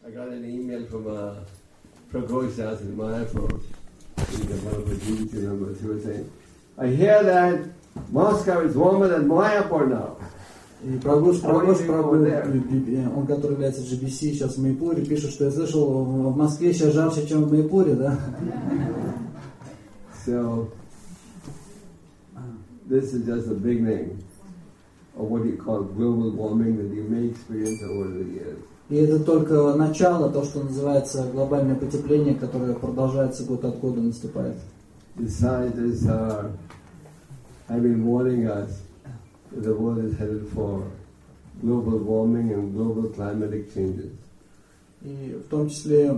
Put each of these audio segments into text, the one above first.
I got an email from Pragosh Das in Mayapur. He's one of the GBC members. He was saying, I hear that Moscow is warmer than Mayapur now. И Прагош, он, который является GBC сейчас в Майяпуре, пишет, что я слышал, в Москве сейчас жарче, чем в Майяпуре, да? So, this is just the beginning of what you call global warming that you may experience over the years. И это только начало, то, что называется глобальное потепление, которое продолжается год от года, наступает. The scientists have been warning us that the world is headed for global warming and global climatic changes. И в том числе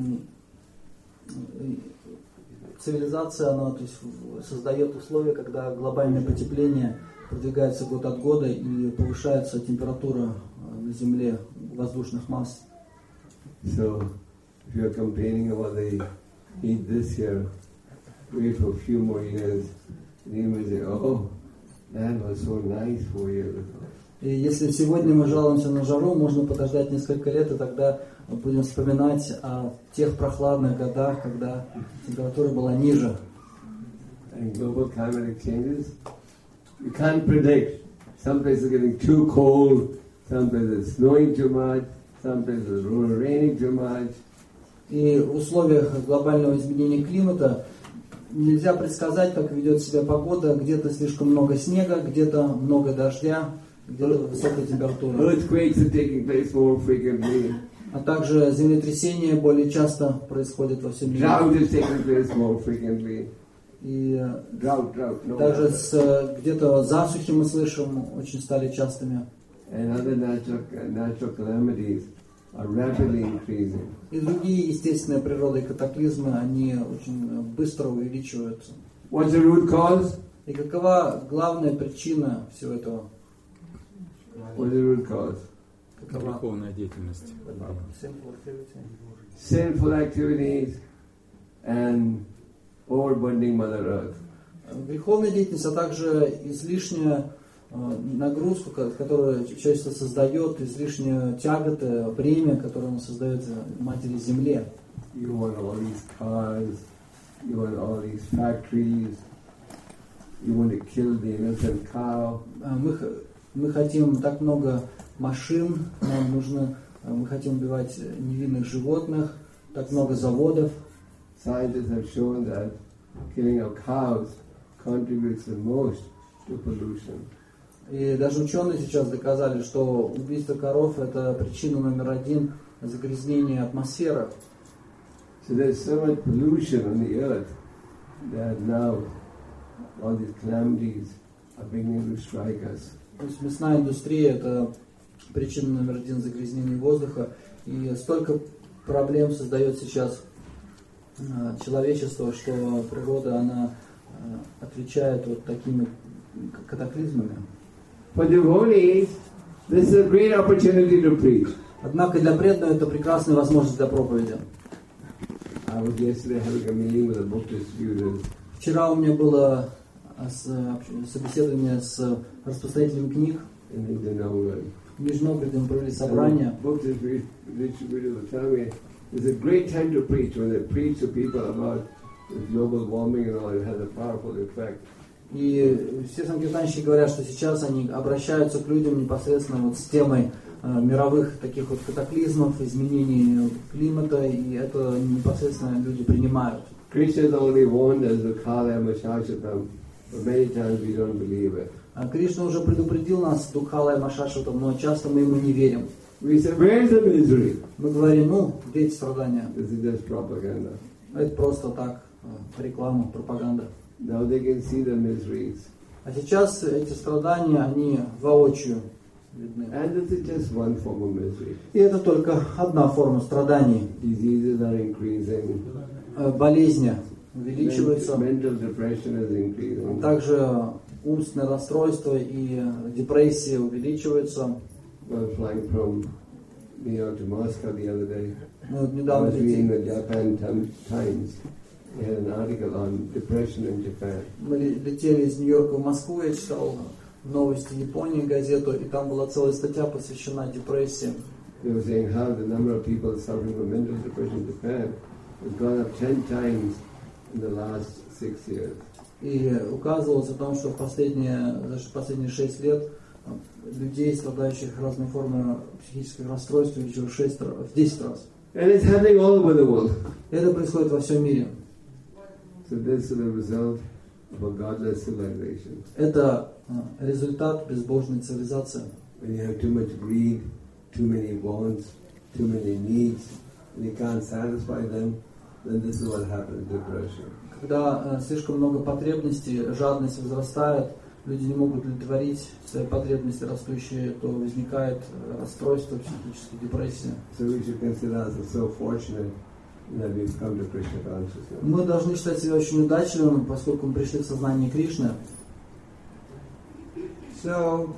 цивилизация, она то есть, создает условия, когда глобальное потепление продвигается год от года и повышается температура на Земле воздушных масс. So, if you are complaining about the heat this year, wait for a few more years, and you may say, oh, that was so nice 4 years ago. И если сегодня мы жалуемся на жару, можно подождать несколько лет, и тогда мы будем вспоминать о тех прохладных годах, когда температура была ниже. And global climatic changes, you can't predict. Some places are getting too cold, some places it's snowing too much, some places it's raining too much. И в условиях глобального изменения климата нельзя предсказать, как ведет себя погода. Где-то слишком много снега, где-то много дождя, где-то высокая температура. Earthquakes are taking place more frequently. А также землетрясения более часто происходят во всем мире. Drought is taking place more frequently. И Drought. No также где-то засухи мы слышим, очень стали частыми. And other natural calamities are rapidly increasing. И другие естественные природные катаклизмы, они очень быстро увеличиваются. What's the root cause? И какова главная причина всего этого? What's the root cause? Греховная деятельность. Sinful activities and overburdening Mother Earth. Греховная деятельность, а также излишняя нагрузку, которую человечество создает, излишнюю тяготу, бремя, которое оно создает Матери Земле. You want all these cars, you want all these factories, you want to kill the innocent cow. Мы хотим так много машин, нам нужно, мы хотим убивать невинных животных, так много заводов. Scientists have shown that killing of cows contributes the most to pollution. И даже ученые сейчас доказали, что убийство коров – это причина номер один загрязнения атмосферы. So there's so much pollution on the earth that now all these calamities are beginning to strike us. То есть мясная индустрия – это причина номер один загрязнения воздуха. И столько проблем создает сейчас человечество, что природа, она отвечает вот такими катаклизмами. For devotees, this is a great opportunity to preach. Однако для преданных это прекрасная возможность для проповеди. I was yesterday having a meeting with the book distributors. Вчера у меня было собеседование с распространителями книг. В Нижнем Новгороде мы провели собрание. Book distributors tell me it's a great time to preach. When they preach to people about global warming and all, it has a powerful effect. И все санкиртанщики говорят, что сейчас они обращаются к людям непосредственно вот с темой мировых таких вот катаклизмов, изменений климата, и это непосредственно люди принимают. Krishna only warned us to Kala Mashashatam, but many times we don't believe it. Кришна уже предупредил нас Дукхала и Машашватам, но часто мы ему не верим. We say, where is the misery? Мы говорим, где эти страдания? This is just propaganda. Это просто так, реклама, пропаганда. Now they can see the miseries. А сейчас эти страдания, они воочию видны. And this is just one form of misery. И это только одна форма страданий. Diseases are increasing. Болезни увеличиваются. Mental depression is increasing. Также умственное расстройство и депрессия увеличиваются. I was flying from New York to Moscow the other day. Мы I недавно was reading the Japan Times. They had an article on depression in Japan. Мы летели из Нью-Йорка в Москву, я читал новости Японии, газету, и там была целая статья посвящена депрессии. they were saying how the number of people suffering from mental depression in Japan has gone up 10 times in the last 6 years. И указывалось о том, что в последние 6 лет людей, страдающих разной формой психических расстройств, увеличилось в 10 раз. And it's happening all over the world. Это происходит во всем мире. So this is the result of a godless civilization. Это результат безбожной цивилизации. When you have too much greed, too many wants, too many needs, and you can't satisfy them, then this is what happens, depression. Когда слишком много потребностей, жадность возрастает, люди не могут удовлетворить свои потребности растущие, то возникает расстройство, психическая депрессия. So we should consider ourselves so fortunate that we've come to Krishna consciousness. Мы должны считать себя очень удачливыми, поскольку мы пришли в сознание Кришны. So,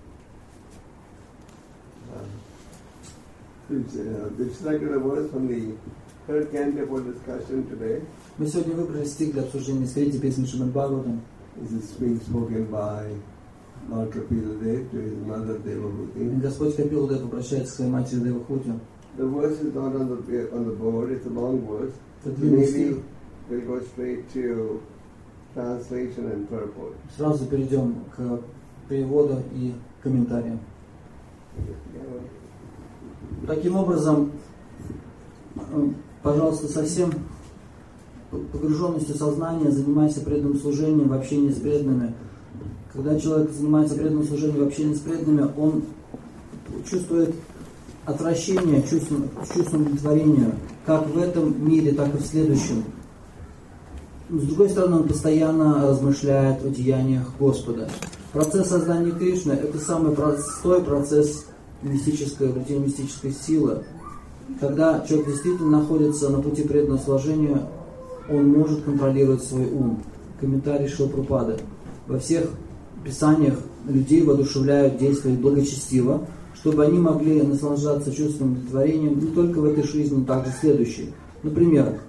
this is like a verse from the third canto for discussion today. Мы сегодня выбрали стих для обсуждения из третьей песни Шримад Бхагаватам. This is being spoken by Lord Kapila Dev to his mother Devahuti. Господь Капила Дев обращается к своей матери Девахути. The verse is not on the board, it's a long verse. Это So длинный maybe стих. we'll go straight to translation and purport. Сразу перейдем к переводу и комментариям. Таким образом, пожалуйста, совсем погруженностью сознания занимайся преданным служением в общении с преданными. Когда человек занимается преданным служением в общении с преданными, он чувствует отвращение к чувствам удовлетворения, как в этом мире, так и в следующем. С другой стороны, он постоянно размышляет о деяниях Господа. Процесс создания Кришны – это самый простой процесс обретения мистической силы. Когда человек действительно находится на пути преданного служения, он может контролировать свой ум. Комментарий Шрила Прабхупады. Во всех писаниях людей воодушевляют действовать благочестиво, чтобы они могли наслаждаться чувством удовлетворения не только в этой жизни, но также в следующей. Например,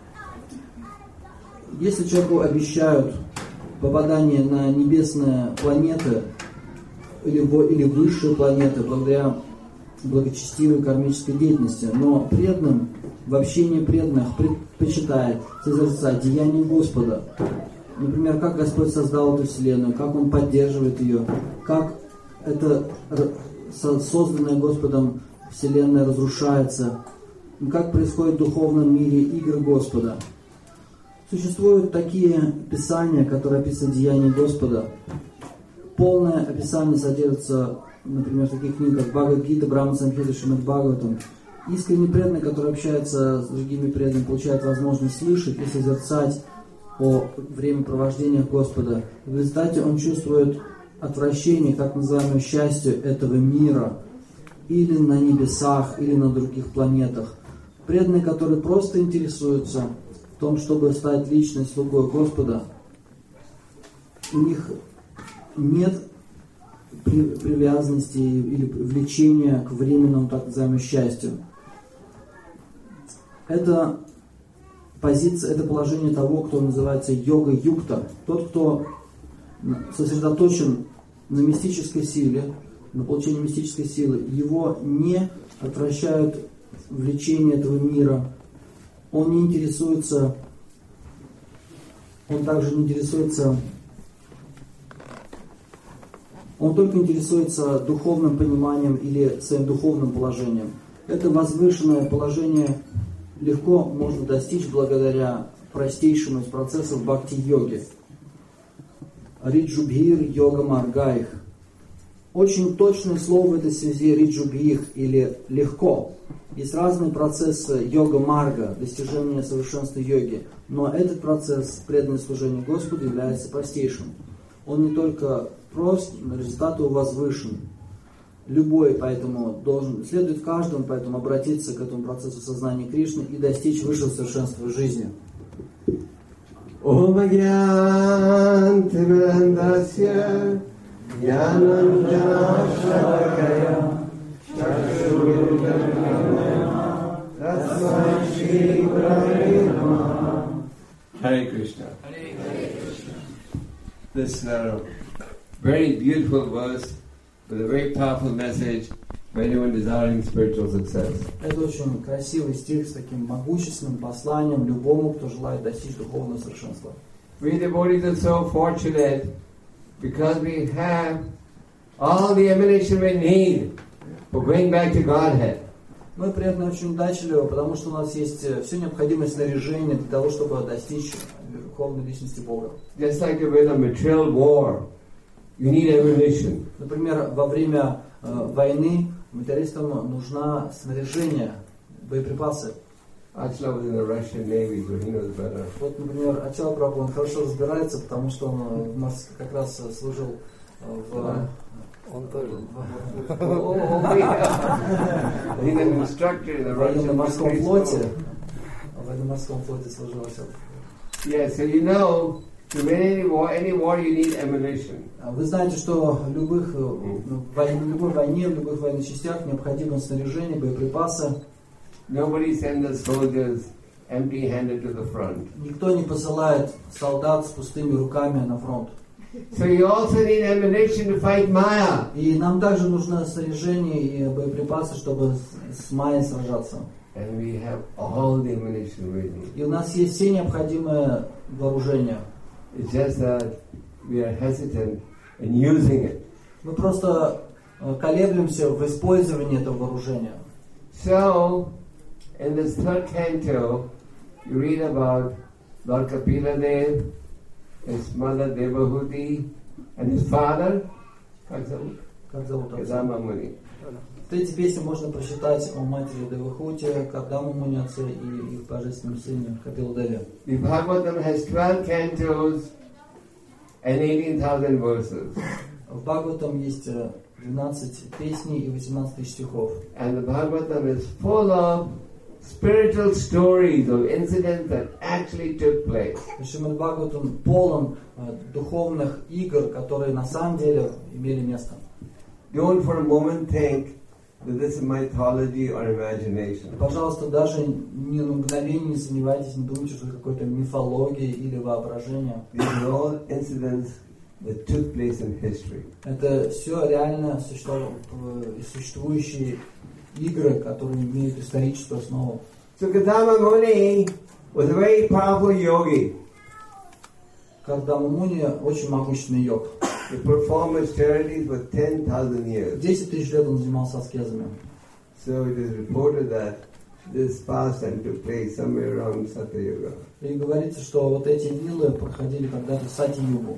если человеку обещают попадание на небесные планеты или высшие планеты благодаря благочестивой кармической деятельности, но преданным в общении преданных предпочитает созерцать деяния Господа. Например, как Господь создал эту вселенную, как Он поддерживает ее, как эта созданная Господом вселенная разрушается, как происходит в духовном мире игры Господа. Существуют такие писания, которые описывают деяния Господа. Полное описание содержится, например, в таких книгах, как Бхагавад-гита, Брахма-самхита, Шримад Бхагаватам. Искренне преданный, который общается с другими преданными, получает возможность слышать и созерцать о времяпровождениях Господа. В результате он чувствует отвращение, так называемое счастье этого мира, или на небесах, или на других планетах. Преданные, которые просто интересуются в том, чтобы стать личной слугой Господа, у них нет привязанности или влечения к временному, так называемому счастью. Это позиция, это положение того, кто называется йога-юкта. Тот, кто сосредоточен на мистической силе, на получении мистической силы, его не отвращают влечения этого мира. Он не интересуется, он также не интересуется, он только интересуется духовным пониманием или своим духовным положением. Это возвышенное положение легко можно достичь благодаря простейшему из процессов бхакти-йоги. Риджубхир йога маргаих. Очень точное слово в этой связи риджубхир или легко. Есть разные процессы йога-марга, достижения совершенства йоги. Но этот процесс преданного служения Господу является простейшим. Он не только прост, но результат его возвышен. Любой поэтому следует каждому поэтому обратиться к этому процессу сознания Кришны и достичь высшего совершенства в жизни. Om Agyan Timirandasya Jnananjana Shalakaya Chakshurudana Tasmai Shri Gurave Namaha. Hare Krishna. This very beautiful verse with a very powerful message for anyone desiring spiritual success. Это очень красивый стих с таким могущественным посланием любому, кто желает достичь духовного совершенства. We devotees are so fortunate because we have all the ammunition we need for going back to Godhead. Мы преданные очень удачливы, потому что у нас есть все необходимое снаряжение для того, чтобы достичь верховной личности Бога. Just like with a material war, you need ammunition. Например, во время войны материалистам нужно снаряжение, боеприпасы. Achla was in the Russian Navy, so he knows better. Вот, например, Ачала Прабху, он хорошо разбирается, потому что он как раз служил в... Он тоже. He's an instructor in the Russian военно-морском флоте. В военно-морском флоте служил Ачала. Yeah, so you know, to win any war you need ammunition. Вы знаете, что в любой войне, в любых военных частях необходимо снаряжение, боеприпасы. Nobody sends the soldiers empty-handed to the front. Никто не посылает солдат с пустыми руками на фронт. So you also need ammunition to fight Maya. И нам также нужно снаряжение и боеприпасы, чтобы с Майей сражаться. And we have all the ammunition we need. И у нас есть все необходимое вооружение. It's just that we are hesitant in using it. Мы просто колеблемся в использовании этого вооружения. So, in this third canto, you read about Lord Kapila Dev, his mother Devahuti, and his father, Как зовут отца? Kadama Muni. В третьей песне можно прочитать о матери Девахути, Кардаму Муни отце и их божественном сыне Капила Деве. The Bhagavatam has 12 cantos and 18,000 verses. В Бхагаватам есть 12 песней и 18 тысяч стихов. And the Bhagavatam is full of spiritual stories of incidents that actually took place. Шримад Бхагаватам полон духовных игр, которые на самом деле имели место. Don't for a moment think that this is mythology or imagination. Пожалуйста, даже ни на мгновение не сомневайтесь, не думайте, что это какой-то мифология или воображение. These are all incidents that took place in history. Это все реально существующие игры, которые имеют историческую основу. So Kadama Muni was a very powerful yogi. Кардама Муни очень могущественный йог. He performed austerities for 10,000 years. 10 тысяч лет он занимался аскезами. So it is reported that this pastime took place somewhere around Satyayuga. И говорится, что вот эти лилы проходили когда-то в Сати-югу.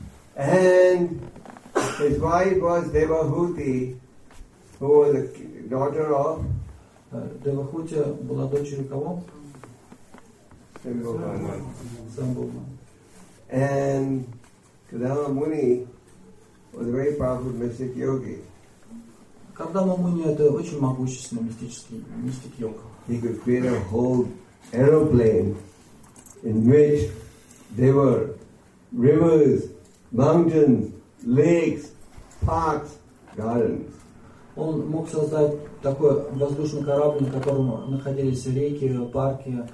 And his wife was Devahuti, who was the daughter of Девахути была дочерью кого? Shambhavana. Самбхувана. And Kadama Muni was a very powerful mystic yogi. Кардама Муни это очень могущественный мистик йог. He could create a whole aeroplane in which there were rivers, mountains, lakes, parks, gardens. Он мог создать такой воздушный корабль, на котором находились реки, парки,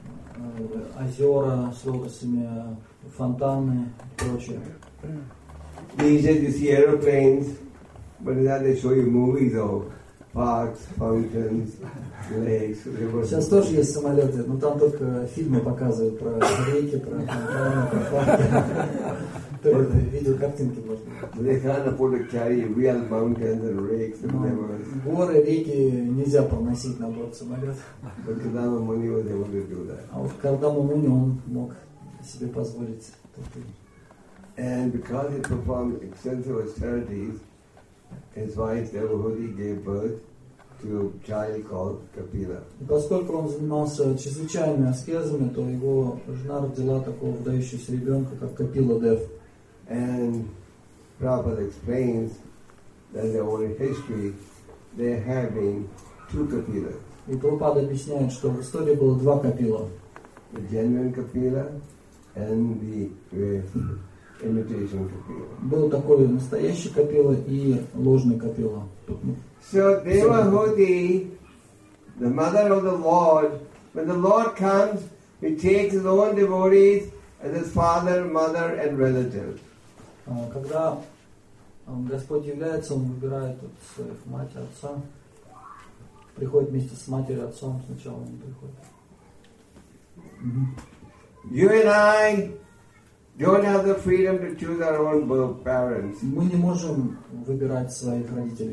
озера с лотосами, фонтаны и прочее. These days you see aeroplanes, but in that they show you movies of parks, fountains, lakes, rivers. Сейчас тоже есть самолеты, но там только фильмы показывают про реки, про фонтаны, про парки. Только видеокартинки можно. They can't afford to carry real mountains and lakes and rivers. Горы, реки нельзя проносить на борт самолета. But Kadama Muni was able to do that. А вот Кардама Муни он мог себе позволить. And because he performed extensive austerities, his wife Devahuti gave birth to a child called Kapila. И поскольку он занимался чрезвычайными аскезами, то его жена родила такого выдающегося ребенка, как Капила Дев. And Prabhupada explains that in the oral history there have been two Kapilas. И Прабхупада объясняет, что в истории было два Капила. The genuine Kapila and the imitation Kapila. Был такой настоящий Капила и ложный Капила. So Devahuti, the mother of the Lord, when the Lord comes, he takes his own devotees as his father, mother and relatives. Когда Господь является, Он выбирает вот своих мать и отца. Приходит вместе с матерью и отцом, сначала Он приходит. You and I don't have the freedom to choose our own parents. Мы не можем выбирать своих родителей.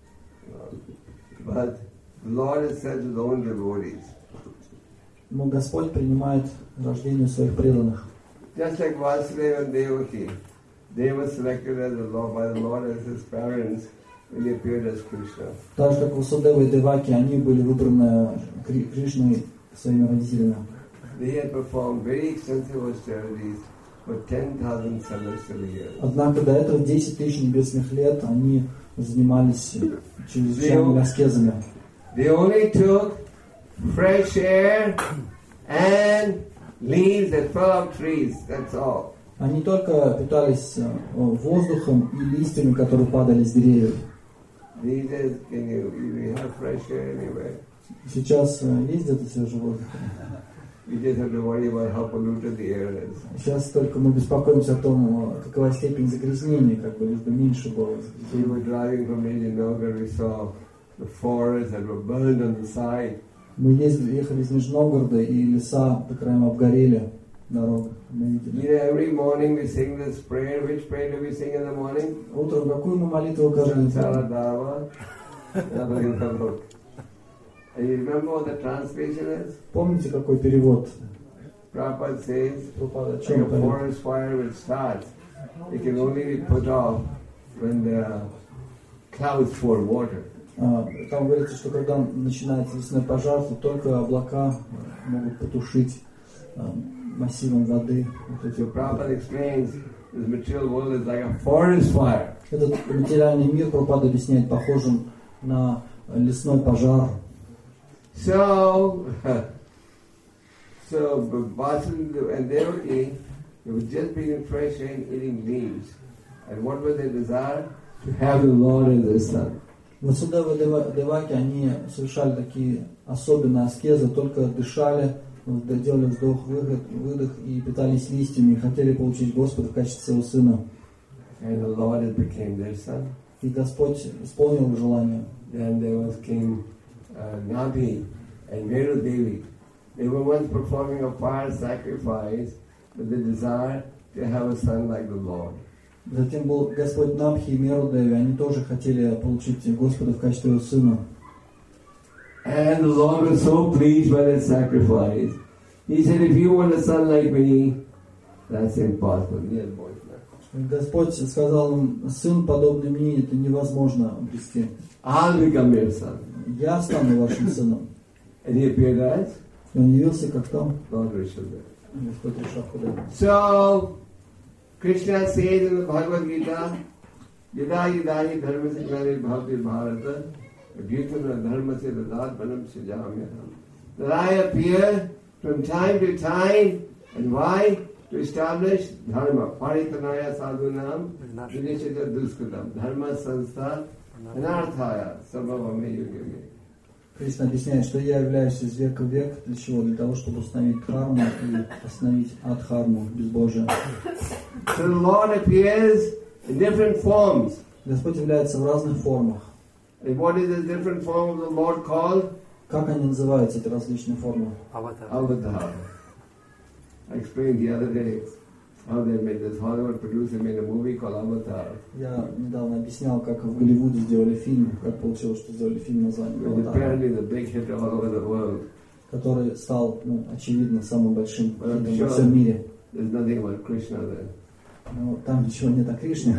But the Lord has said to His own devotees. Но Господь принимает рождение своих преданных. Just like Vasudeva and Devaki, they were selected as by the Lord as His parents when they appeared as Krishna. Так же, как Васудева и Деваки, они были выбраны Кришной своими родителями. They had performed very extensive austerities for 10,000 celestial years. Однако до этого 10 тысяч небесных лет они занимались чрезвычайными аскезами. They only took fresh air and leaves that fell off trees, that's all. Они только питались воздухом и листьями, которые падали с деревьев. These days, you have fresh air anywhere. Сейчас есть где-то свежий воздух. You just have to worry about how polluted the air is. Сейчас только мы беспокоимся о том, какова степень загрязнения, как бы лишь бы меньше было. We were driving from Nijinagar, we saw the forests that were burned on the side. Мы ехали из Нижнего Новгорода, и леса по краям обгорели, дорога. Every morning we sing this prayer. Which prayer do we sing in the morning? Утром какую мы молитву каждый день? And you remember what the translation is? Помните, какой перевод? Prabhupada says, Прабхупада, like a forest fire will start. It can only be put off when the clouds pour water. Там говорится, что когда начинается лесной пожар, то только облака могут потушить массивом воды. So Prabhupada explains, this material world is like a forest fire. Этот материальный мир, Прабхупада объясняет, похожим на лесной пожар. So Vasudeva and Devaki, they were just being fresh and eating leaves. And what was their desire? To have the Lord as their son. Васудева и Деваки, они совершали такие особенные аскезы, только дышали, делали вдох-выдох и питались листьями, и хотели получить Господа в качестве своего сына. And the Lord became their son. И Господь исполнил их желание. Then there was King Nabhi and Meru Devi. They were once performing a fire sacrifice with the desire to have a son like the Lord. Затем был Господь Набхи и Меру Деви, они тоже хотели получить Господа в качестве его сына. And the Lord was so pleased by that sacrifice. He said, if you want a son like me, that's impossible. Yes, boys. Господь сказал им, сын, подобный мне, это невозможно обрести. I'll become your son. Я стану вашим сыном. And he appeared as? И он явился как там? Lord Rishabdev. Господь Ришабхадев. So, Krishna says in the Bhagavad Gita, Yada yadahi dharma signani bhavati bharata, Gitana dharma se dadatmanam sijamyaham. That I appear from time to time, and why? To establish dharma. Paritanaya sadhunam, vinishita duskritam. Dharma sanstha, anarthaya, sabhavame yugame. Кришна объясняет, что я являюсь из века в век. Для чего? Для того, чтобы установить дхарму и остановить адхарму, безбожие. So the Lord appears in different forms. Господь является в разных формах. And what is the different form of the Lord called? Как они называются, эти различные формы? Avatar. I explained the other day how they made this Hollywood producer made a movie called Avatar. Я недавно объяснял, как в Голливуде сделали фильм, как получилось, что сделали фильм названием Which «Аватар», apparently is a big hit all over the world. который стал, очевидно, самым большим хитом во всем мире. There's nothing about Krishna there. Но там ничего нет о Кришне.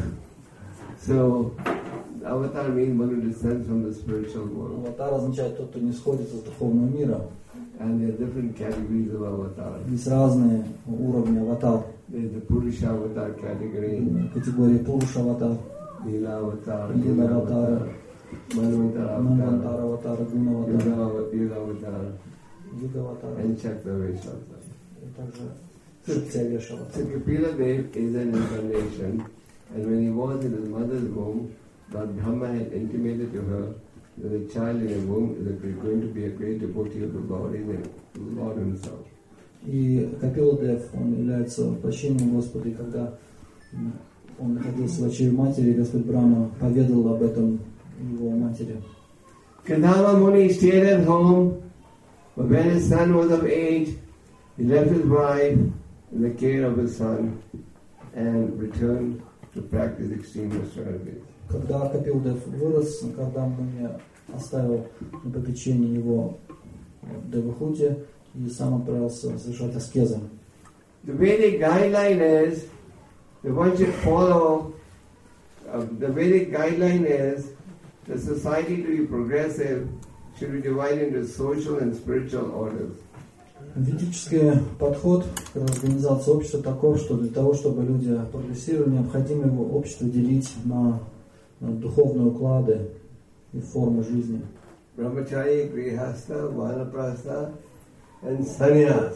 So, Avatar means one who descends from the spiritual world. Аватар означает тот, кто не сходит из духовного мира. And there are different categories of Avatar. Есть разные уровни аватар. There's the Purusha Avatar category, Категория Пуруша аватар, Lila Avatar, Лила аватар, Manvantara Манвантара Avatar, аватар, Гуна аватар, Yuga Avatar, Юга аватар, and Chakravarti Avatar. и также Шактивеша So аватар. Kapila Dev is an incarnation, and when he was in his mother's womb, Lord Brahma had intimated to her that the child in her womb is going to be a great devotee of the Lord, even the Lord himself. И Капила Дев, он является воплощением Господа, и когда он находился в очреве матери, и Господь Брахма поведал об этом его матери. Kadamba Muni stayed at home, but when his son was of age, he left his wife in the care of his son and returned to practice extreme austerities. Когда Капилдев вырос, когда Муни оставил на попечение его Девахути и сам отправился совершать аскезы. The Vedic guideline is that one should follow. The Vedic guideline is the society to be progressive should be divided into social and spiritual orders. Ведический подход к организации общества таков, что для того, чтобы люди прогрессировали, необходимо его общество делить на духовные уклады и формы жизни. Brahmachari, Grihastha, Vanaprastha and Sannyas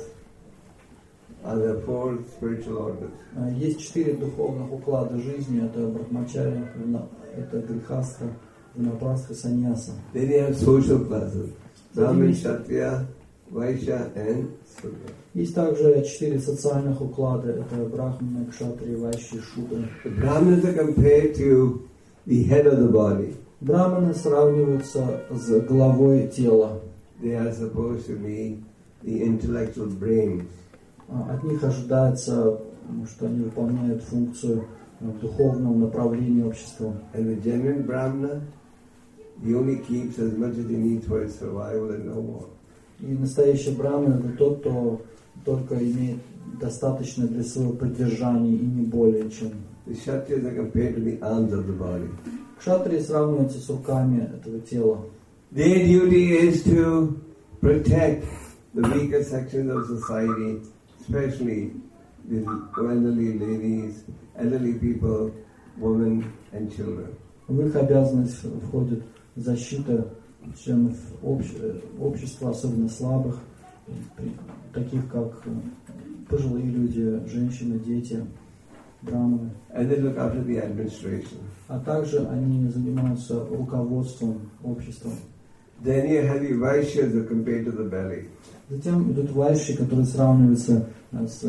are the four spiritual orders. Есть 4 духовных уклада жизни. Это Брахмачарья, это Грихастха, Ванапрастха, Саньяса. Then you have social classes. Brahmin, Kshatriya, Vaishya and Sudra. Есть также 4 социальных уклада. Это Брахманы, Кшатрии, Вайши, Шудры. The Brahmanas are compared to the head of the body. Брахманы сравниваются с головой тела. They are supposed to be the intellectual brains. От них ожидается, что они выполняют функцию духовного направления общества. And the genuine Brahmana, he only keeps as much as he needs for his survival and no more. И настоящий Брахман это тот, кто только имеет достаточно для своего поддержания и не более чем. The Kshatriyas are compared to the arms of the body. Кшатрии сравниваются с руками этого тела. Their duty is to protect the weaker sections of society, especially the elderly ladies, elderly people, women and children. В их обязанность входит защита членов общества, особенно слабых, таких как пожилые люди, женщины, дети, браманы. And they look after the administration. А также они занимаются руководством обществом. Then you have the Vaishyas who are compared to the belly. Затем идут вайши, которые сравниваются с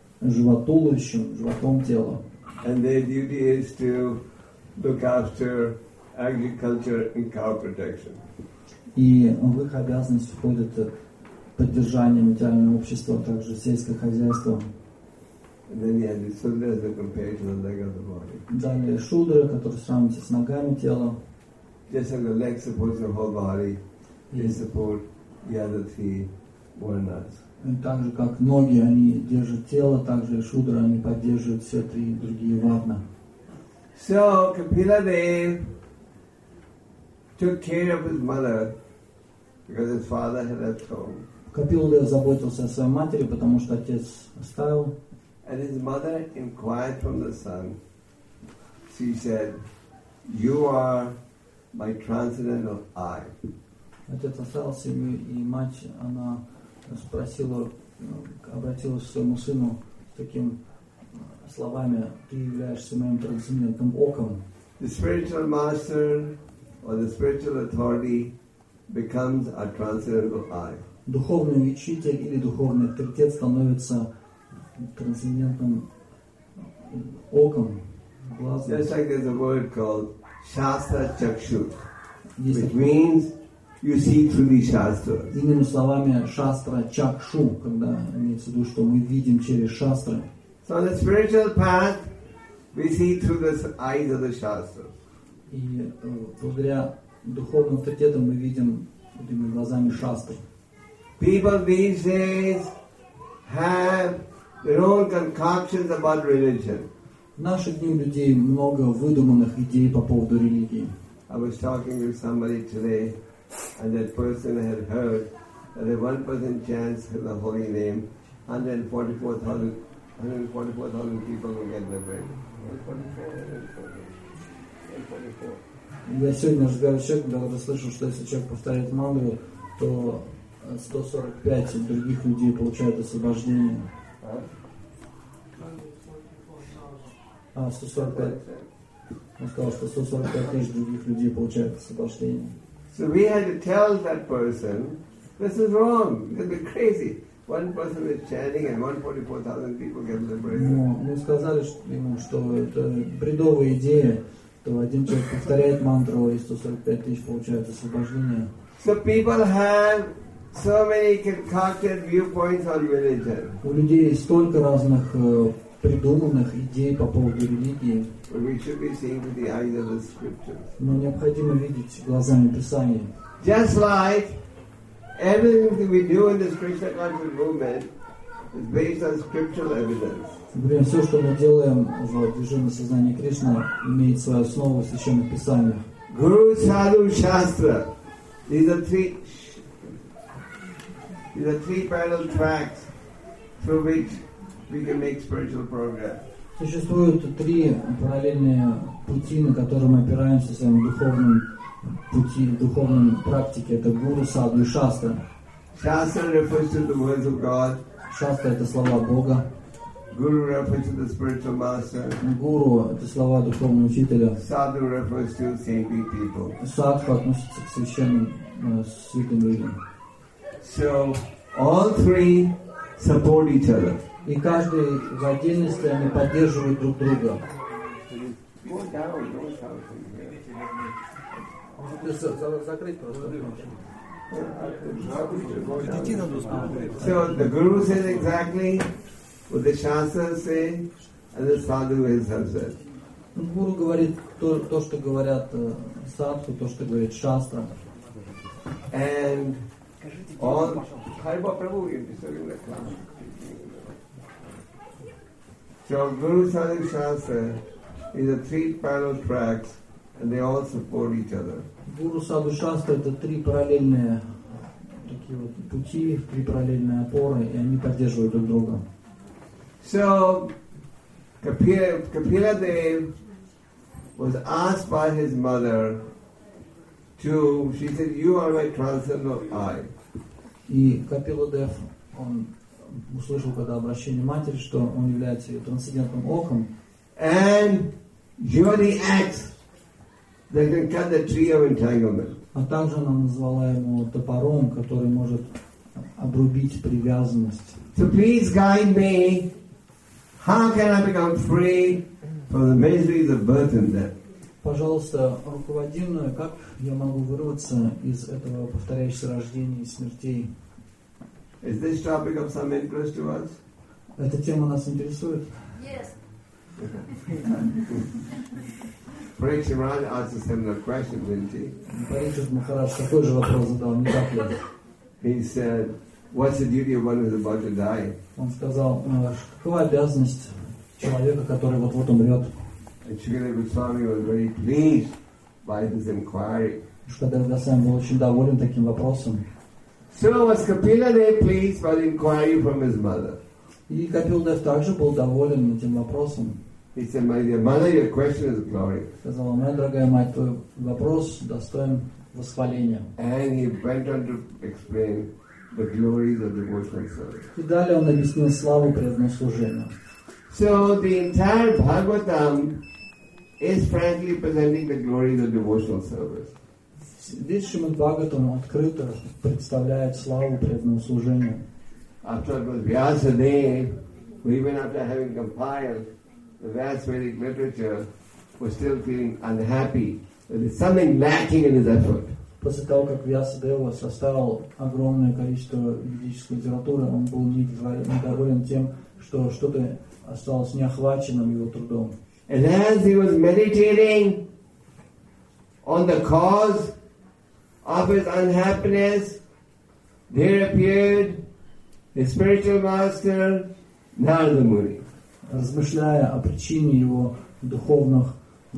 животом тела. And their duty is to look after agriculture and cow protection. И в их обязанность входит поддержание материального общества, а также сельское хозяйство. And then you have the Sudras who are compared to the leg of the body. Далее шудры, которые сравниваются с ногами тела. Just like the leg supports the whole body, they support the other three varnas. И так же, как ноги, они держат тело, также и шудры, они поддерживают все 3 другие варны. So, Kapila Dev took care of his mother because his father had left home. Капилдев заботился о своей матери, потому что отец оставил. And his mother inquired from the son. She said, "You are my transcendental I." Отец оставил семью, и мать, она спросила, обратилась к своему сыну с такими словами: «Ты являешься моим трансцендентным оком». The spiritual master or the spiritual authority becomes a transcendental I. Духовный учитель или духовный авторитет становится трансцендентным оком, глазом. Just like there's a word called Shastra Chakshu, Есть which means you see through the Shastras. иными словами шастра чакшу, когда имеется в виду, что мы видим через шастры. So on the spiritual path, we see through the eyes of the Shastras. И благодаря духовным авторитетам мы видим этими глазами шастры. People these days have their own concoctions about religion. В наши дни у людей много выдуманных идей по поводу религии. I was talking to somebody today, and that person had heard that if one person chants the holy name, 144,000 people will get liberated. 144. Я сегодня разговаривал с человеком, когда слышал, что если человек повторяет мантру, то 145 других людей получают освобождение. 145. Он сказал, что 145 тысяч других людей получают освобождение. So we had to tell that person, this is wrong, you'll be crazy. one person is chanting and 144,000 people get liberated. Но мы сказали ему, что это бредовая идея, что один человек повторяет мантру, и 145 тысяч получают освобождение. So people have so many concocted viewpoints on religion. У людей столько разных придуманных идей по поводу религии. But we should be seeing with the eyes of the scriptures. Но необходимо видеть глазами Писания. Just like everything we do in this Krishna conscious movement is based on scriptural evidence. Все, что мы делаем в движении сознания Кришны, имеет свою основу в священных писаниях. Guru, Sadhu, Shastra. These are three parallel tracks through which we can make spiritual progress. Существуют три параллельные пути, на которые мы опираемся в своем духовном пути, в духовной практике. Это гуру, саду и шастра. Shastra refers to the words of God. Шастра — это слова Бога. Guru refers to the spiritual master. Гуру — это слова духовного учителя. Sadhu refers to saintly people. Садху относится к священным, святым людям. So, all three support each other. И каждый в отдельности они поддерживают друг друга. Закрыть просто. So the Guru says exactly what the Shastras say, and the Sadhu himself says. Гуру говорит то, что говорят садху, то, что говорит шастра. And all Haribo Prabhu is disturbing the class. So Guru, Sadhu, Shastra is a three parallel tracks, and they all support each other. Гуру, саду, шастра — это три параллельные такие вот пути, три параллельные опоры, и они поддерживают друг друга. So Kapila Dev was asked by his mother to, she said, "You are my transcendental eye." И Капила Дев, он услышал, когда обращение матери, что он является ее трансцендентным оком. And you are the axe that can cut the tree of entanglement. А также она назвала ему топором, который может обрубить привязанность. So please guide me. How can I become free from the miseries of birth and death? Пожалуйста, руководи мной, как я могу вырваться из этого повторяющегося рождения и смертей? Is this topic of some interest to us? Эта тема нас интересует? Yes. Parikshit Maharaj asked a similar question, didn't he? Парикшит Махарадж такой же вопрос задал, не так ли? He said, "What's the duty of one who is about to die?" Он сказал, какова обязанность человека, который вот-вот умрет? And Srila Goswami was very pleased by this inquiry. Шукадев Госвами был очень доволен таким вопросом. So was Kapila Dev pleased by the inquiry from his mother. И Капил Дев также был доволен этим вопросом. He said, "My dear mother, your question is glorious." Сказала, моя дорогая мать, твой вопрос достоин восхваления. And he went on to explain the glories of devotional service. И далее он объяснил славу преданного служения. So the entire Bhagavatam is frankly presenting the glories of devotional service. Весь Шримад Бхагаватам открыто представляет славу преданного служения. After it was Vyasadeva, who even after having compiled the vast Vedic literature, was still feeling unhappy. There is something lacking in his effort. После того, как Вьясадева составил огромное количество ведической литературы, он был недоволен тем, что что-то осталось неохваченным его трудом. And as he was meditating on the cause of his unhappiness, there appeared his spiritual master, Narada Muni. Размышляя о причине его духовных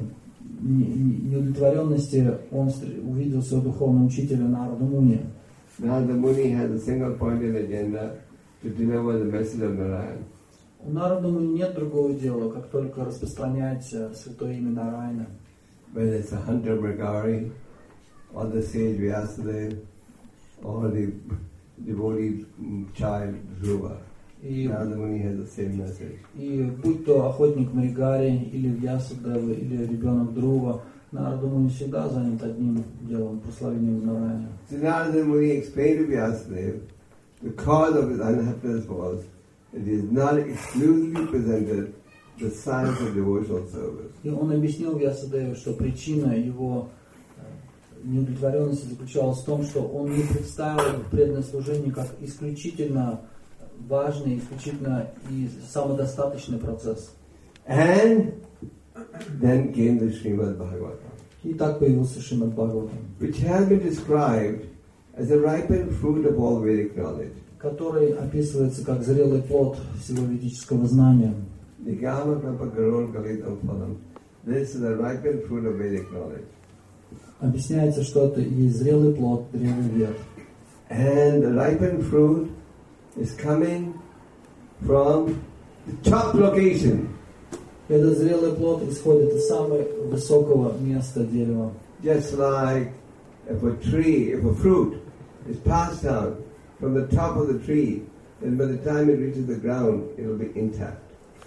неудовлетворенности, он увидел своего духовного учителя Нарада Муни. Narada Muni has a single pointed agenda to deliver the message of Narayana. У Нарада Муни нет другого дела, как только распространять святое имя Нараяна. Whether it's a hunter Brigari, or the sage Vyasadeva, or the devotee child Dhruva. Narada Muni has the same message. И будь то охотник Маригари, или Вьясадева, или ребенок Друва, Нарада Муни всегда занят одним делом, прославлением Нараяна. So Narada Muni explained to Vyasadeva the cause of his unhappiness was that he has not exclusively presented the science of devotional service. И он объяснил Вьясадеве, что причина его неудовлетворенности заключалась в том, что он не представил преданное служение как исключительно важный, исключительно и самодостаточный процесс. And then came the Srimad Bhagavatam, И так появился Шримад Бхагаватам, which has been described as the ripened fruit of all Vedic knowledge. который описывается как зрелый плод всего ведического знания. Nigama Krapa Garol Kalitam Phalam. This is the ripened fruit of Vedic knowledge. Объясняется, что это и есть зрелый плод древних вед. And the ripened fruit is coming from the top location. Этот зрелый плод исходит из самого высокого места дерева. Just like if a fruit is passed down from the top of the tree, then by the time it reaches the ground, it will be intact.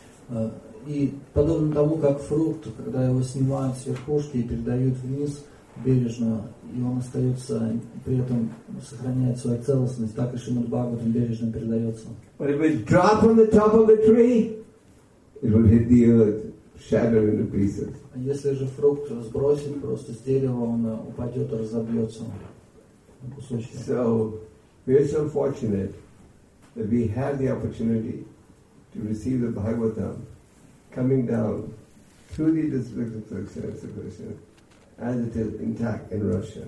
И подобно тому, как фрукт, когда его снимают с верхушки и передают вниз бережно, и он остается, при этом сохраняет свою целостность, так и Шримад Бхагаватам бережно передается. But if it drops from the top of the tree, it will hit the earth, shatter into pieces. А если же фрукт сбросить просто с дерева, он упадет и разобьется на кусочки. So we are so fortunate that we have the opportunity to receive the Bhagavatam coming down through the district of Krishna as it is intact in Russia.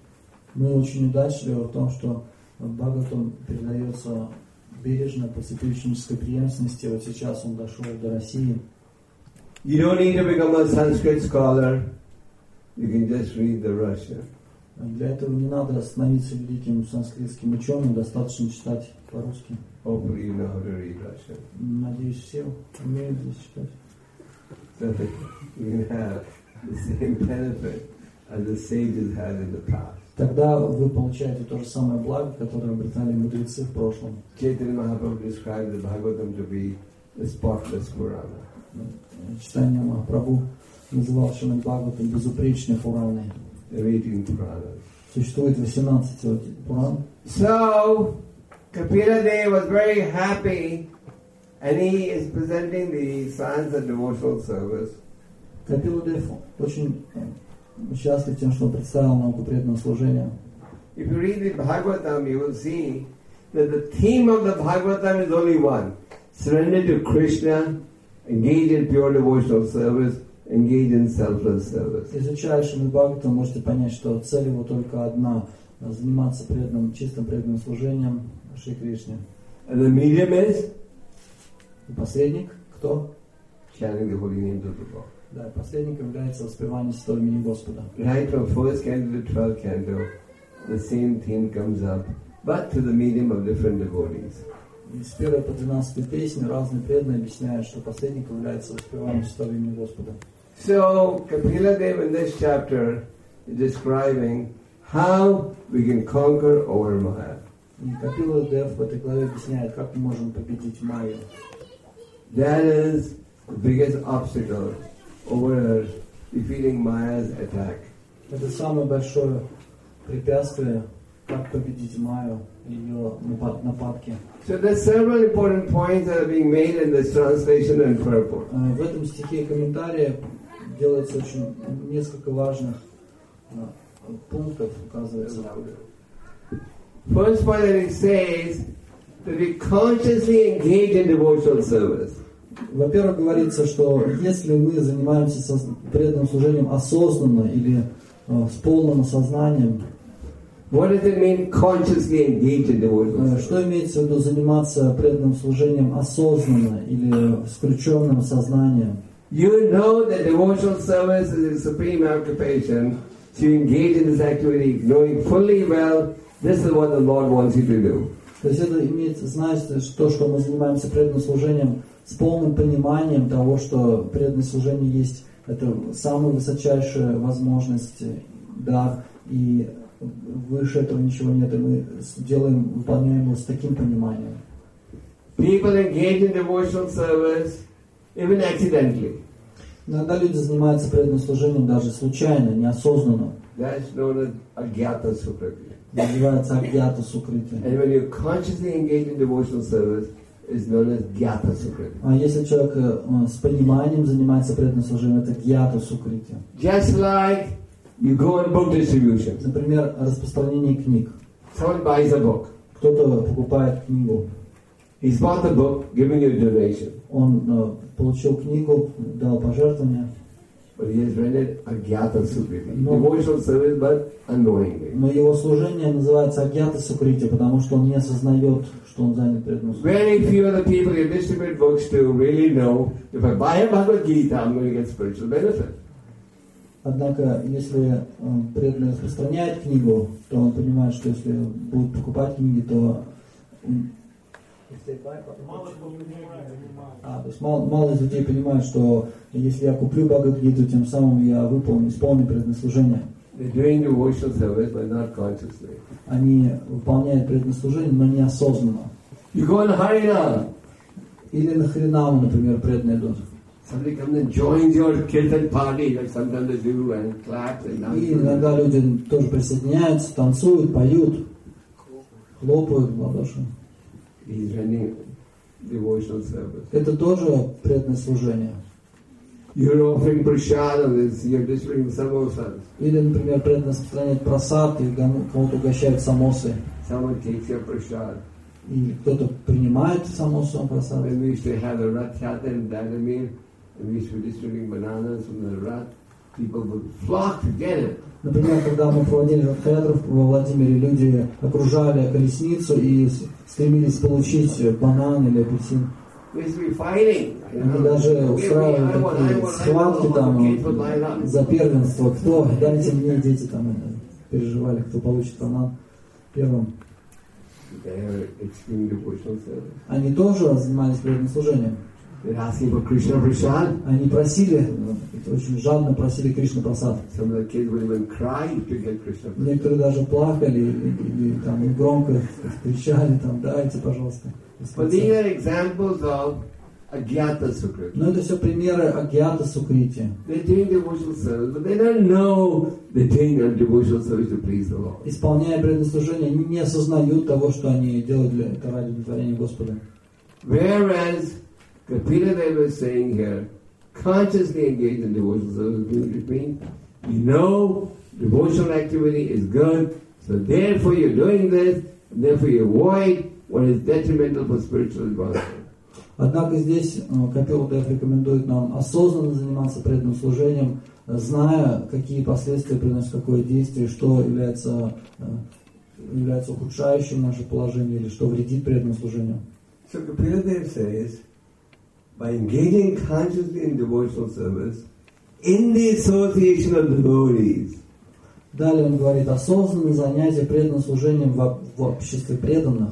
Мы очень удачливы в том, что Бхагаватам передается бережно по циклической преемственности. Вот сейчас он дошел до России. You don't need to become a Sanskrit scholar. You can just read the Russia. Для этого не надо становиться великим санскритским ученым, достаточно читать по-русски. Hopefully you know how to read Russian. Надеюсь, все умеют здесь читать. So that you can have the same benefit as the sages had in the past. Тогда вы получаете то же самое благо, которое обретали мудрецы в прошлом. Chaitanya Mahaprabhu described the Bhagavatam to be the spotless Purana. Читание Махапрабху называл Шримад Бхагаватам безупречной Пураной. There are 18 Puranas. Существует 18 Пуран. So, Kapila Dev was very happy and he is presenting the science of devotional service. Капила Дев очень счастлив тем, что он представил науку преданного служения. If you read the Bhagavatam, you will see that the theme of the Bhagavatam is only one. Surrender to Krishna, engage in pure devotional service, engage in selfless service. Изучая Шримад Бхагаватам, можете понять, что цель его только одна – заниматься преданным, чистым преданным служением Шри Кришне. And the medium is? И посредник кто? Chanting the holy names of the Lord. Да, посредником является воспевание святого имени Господа. Right from first canto to 12th canto, the same theme comes up, but to the medium of different devotees. И с 1 по 12 песни разные преданные объясняют, что посредником является воспевание святого имени Господа. So, Kapila Dev in this chapter is describing how we can conquer over Maya. И Капила Дев в этой главе объясняет, как мы можем победить Майю. That is the biggest obstacle over defeating Maya's attack. Это самое большое препятствие, как победить Майю и ее нападки. So there are several important points that are being made in this translation and purport. В этом стихе и комментарии делается очень несколько важных пунктов, указывается. First point that he says that we consciously engage in devotional service. Во-первых, говорится, что если мы занимаемся преданным служением осознанно или с полным осознанием, what does it mean consciously engage in devotional service? Что имеется в виду заниматься преданным служением осознанно или с включенным сознанием? You know that devotional service is a supreme occupation, so you engage in this activity knowing fully well this is what the Lord wants you to do. То есть это имеет значит, то, что мы занимаемся преданным служением с полным пониманием того, что преданное служение есть это самая высочайшая возможность, дар, и выше этого ничего нет, и мы выполняем его с таким пониманием. People engage in devotional service even accidentally. Иногда люди занимаются преданным служением даже случайно, неосознанно. That's known as agyata suprakriti. называется агьята сукрити. And when you're consciously engaged in devotional service, it's known as Gyata Sukriti. А если человек с пониманием занимается преданным служением, это гьята сукрити. Just like you go on book distribution. Например, распространение книг. Someone buys a book. Кто-то покупает книгу. He's bought the book, giving you a donation. Он получил книгу, дал пожертвование. But he has rendered Agyata Sukriti. Devotional service, but unknowingly. Но его служение называется агьята сукрити, потому что он не осознает, что он занят преданным служением. Very few of the people you distribute books to really know if I buy a Bhagavad Gita, I'm going to get spiritual benefit. Однако, если преданный распространяет книгу, то он понимает, что если будет покупать книги, то то есть мало из людей понимают, что если я куплю Бхагавад-гиту, тем самым я исполню преданное служение. Они выполняют преданное служение, но неосознанно. You go on Harinam. Или на Харинаму, например, преданные идут. Somebody comes and joins your kirtan party, like sometimes they do, and claps and dance. И иногда люди тоже присоединяются, танцуют, поют, хлопают в ладоши. He's running devotional service. Это тоже преданное служение. You're offering prasadam, you're distributing samosas. Или, например, преданно распространяет прасад, и кого-то угощают самосы. Someone takes your prasad. И кто-то принимает самосу прасад. When we used to have the Rath Yatra in Dadamir, and we used to be distributing bananas from the Rath, people would flock to get it. Например, когда мы проводили Радхаятру во Владимире, люди окружали колесницу и стремились получить банан или апельсин. Они даже устраивали такие схватки там за первенство. Кто? Дайте мне, дети там переживали, кто получит банан первым. Они тоже занимались преданным служением. Они просили, очень жадно просили Кришна прасад. Некоторые даже плакали и там громко кричали, там, дайте, пожалуйста. Но это все примеры агьята сукрити. Исполняя преданное служение, они не осознают того, что они делают это ради удовлетворения Господа. Whereas Kapila Deva is saying here, consciously engage in devotional service, which means you know devotional activity is good, so therefore you're doing this, and therefore you avoid what is detrimental for spiritual advancement. Однако здесь Капила Дев рекомендует нам осознанно заниматься преданным служением, зная, какие последствия приносит какое действие, что является ухудшающим наше положение или что вредит преданному служению. So Kapila Dev says, by engaging consciously in devotional service, in the association of devotees. Далее он говорит, осознанное занятие преданным служением в обществе преданных.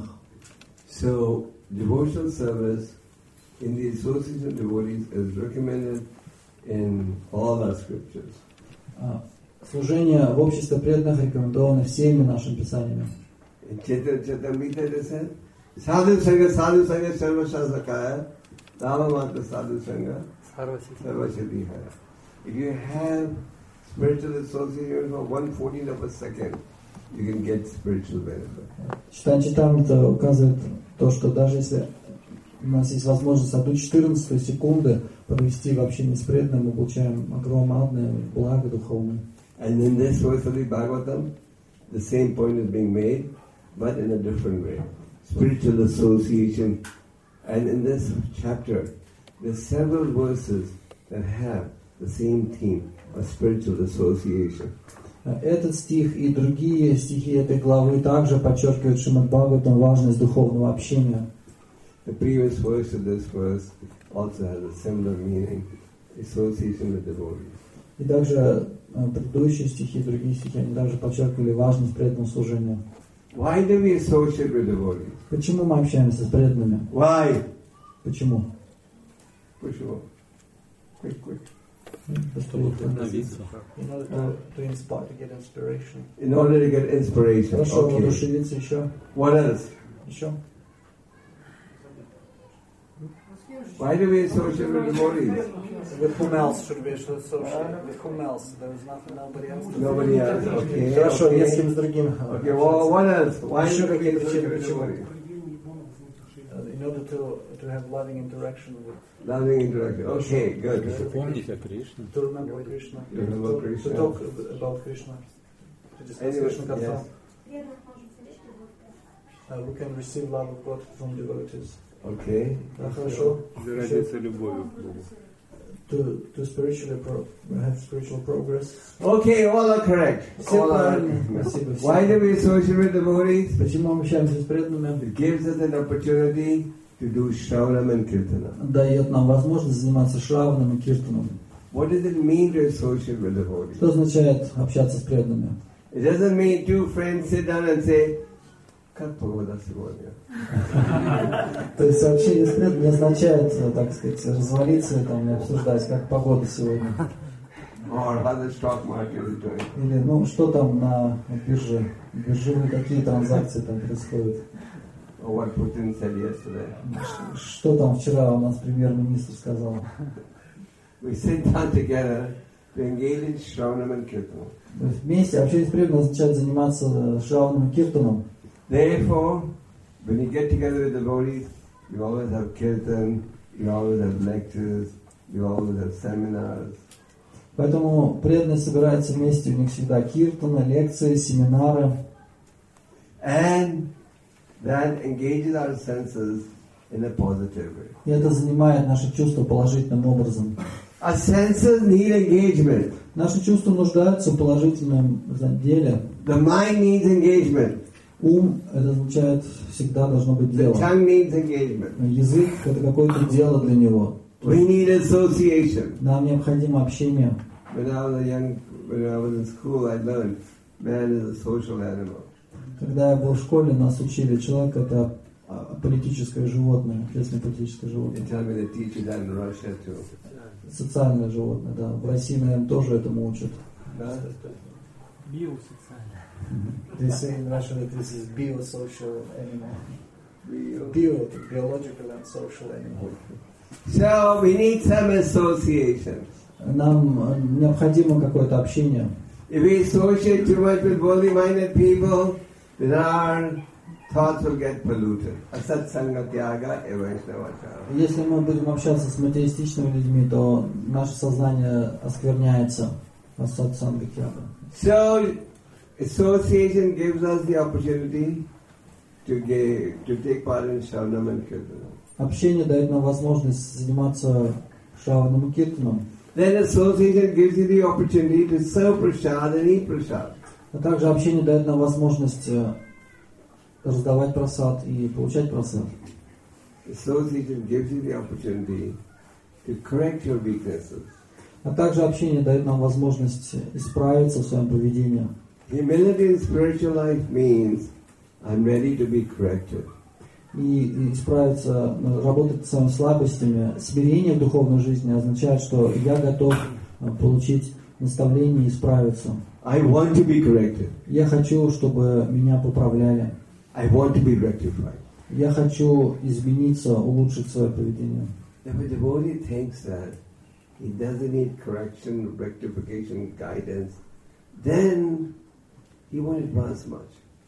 So devotional service in the association of devotees is recommended in all our scriptures. Служение в обществе преданных рекомендовано всеми нашими писаниями. In Chaitanya they said, Sadhu Sangha Sarva Shasakaya, Dhamma Mata Sadhu Sangha Sarva Siddhihaya. If you have spiritual association for 1/14 of a second, you can get spiritual benefit. Читание указывает то, что даже если у нас есть возможность 1/14 секунды провести в общении с преданным, мы получаем огромное благо духовное. And in this verse of the Bhagavatam, the same point is being made, but in a different way. Spiritual association. And in this chapter, there are several verses that have the same theme of spiritual association. Этот стих и другие стихи этой главы также подчеркивают Шримад Бхагаватам важность духовного общения. The previous verse of this verse also has a similar meaning, association with devotees. И также предыдущие стихи и другие стихи, они также подчеркивали важность преданного служения. Why do we associate with devotees? Почему мы общаемся с преданными? Why? Почему? Почему? Quick. In order to get inspiration. Хорошо, Okay. воодушевиться еще. What else? Еще. Why do we associate with devotees? With whom else should we associate? With whom else? There is nobody else. Nobody else. Okay. Хорошо, Okay. я с кем с другим. Okay. Well, what else? Why Еще do we какие associate причины, with почему? devotees? In order to have loving interaction with, Loving interaction. Okay. Good. Помнить о Кришне. to remember Krishna, To remember Krishna. to talk about Krishna, to discuss Anyway, Krishna Katha. yes. We can receive love of God from devotees. Okay. Да, хорошо. Зародиться любовью к Богу. To spiritually have spiritual progress. Okay. All are correct. Все All are. правильно. Спасибо. все. Why do we associate with devotees? Почему мы общаемся с преданными? It gives us an opportunity to do Shravanam and Kirtana. Дает нам возможность заниматься шраваном и киртаном. What does it mean to associate with devotees? Что означает общаться с преданными? It doesn't mean two friends sit down and say, как погода сегодня? То есть общение с преданными не означает, так сказать, развалиться и там, и обсуждать, как погода сегодня. Or how the stock market is doing. Или, ну, что там на бирже, биржевые какие транзакции там происходят. Or what Putin said yesterday. Что там вчера у нас премьер-министр сказал. We sit down together to engage in Shravanam and Kirtana. То есть вместе общение с преданными означает заниматься шраваном и киртаном. Therefore, when you get together with devotees, you always have Kirtan, you always have lectures, you always have seminars. Поэтому преданные собираются вместе, у них всегда киртаны, лекции, семинары. And that engages our senses in a positive way. И это занимает наши чувства положительным образом. Our senses need engagement. Наши чувства нуждаются в положительном деле. The mind needs engagement. Ум, это означает, всегда должно быть The дело. tongue needs engagement. Язык, это какое-то дело для него. We need association. Нам необходимо общение. When I was in school, I learned man is a social animal. Когда я был в школе, нас учили, человек это политическое животное, общественное политическое They животное. tell me they teach you that in Russia too. Социальное животное, да. В России, наверное, тоже этому учат. Huh? They say in Russia that this is biosocial animal. Biological and social animal. So we need some association. Нам необходимо какое-то общение. If we associate too much with worldly-minded people, then our thoughts will get polluted. Asat sanga tyaga evaishnavachara. Если мы будем общаться с материалистичными людьми, то наше сознание оскверняется. Асатсангатьяга. So association gives us the opportunity to take part in Shravanam and Kirtana. Общение дает нам возможность заниматься шраваном и киртаном. Then association gives you the opportunity to serve prasad and eat prasad. А также общение дает нам возможность раздавать прасад и получать прасад. Association gives you the opportunity to correct your weaknesses. А также общение дает нам возможность исправиться в своем поведении. Humility in spiritual life means I'm ready to be corrected. И исправиться, работать с своими слабостями. Смирение в духовной жизни означает, что я готов получить наставление и исправиться. I want to be corrected. Я хочу, чтобы меня поправляли. I want to be rectified. Я хочу измениться, улучшить свое поведение. If a devotee thinks that he doesn't need correction, rectification, guidance, then he won't advance much.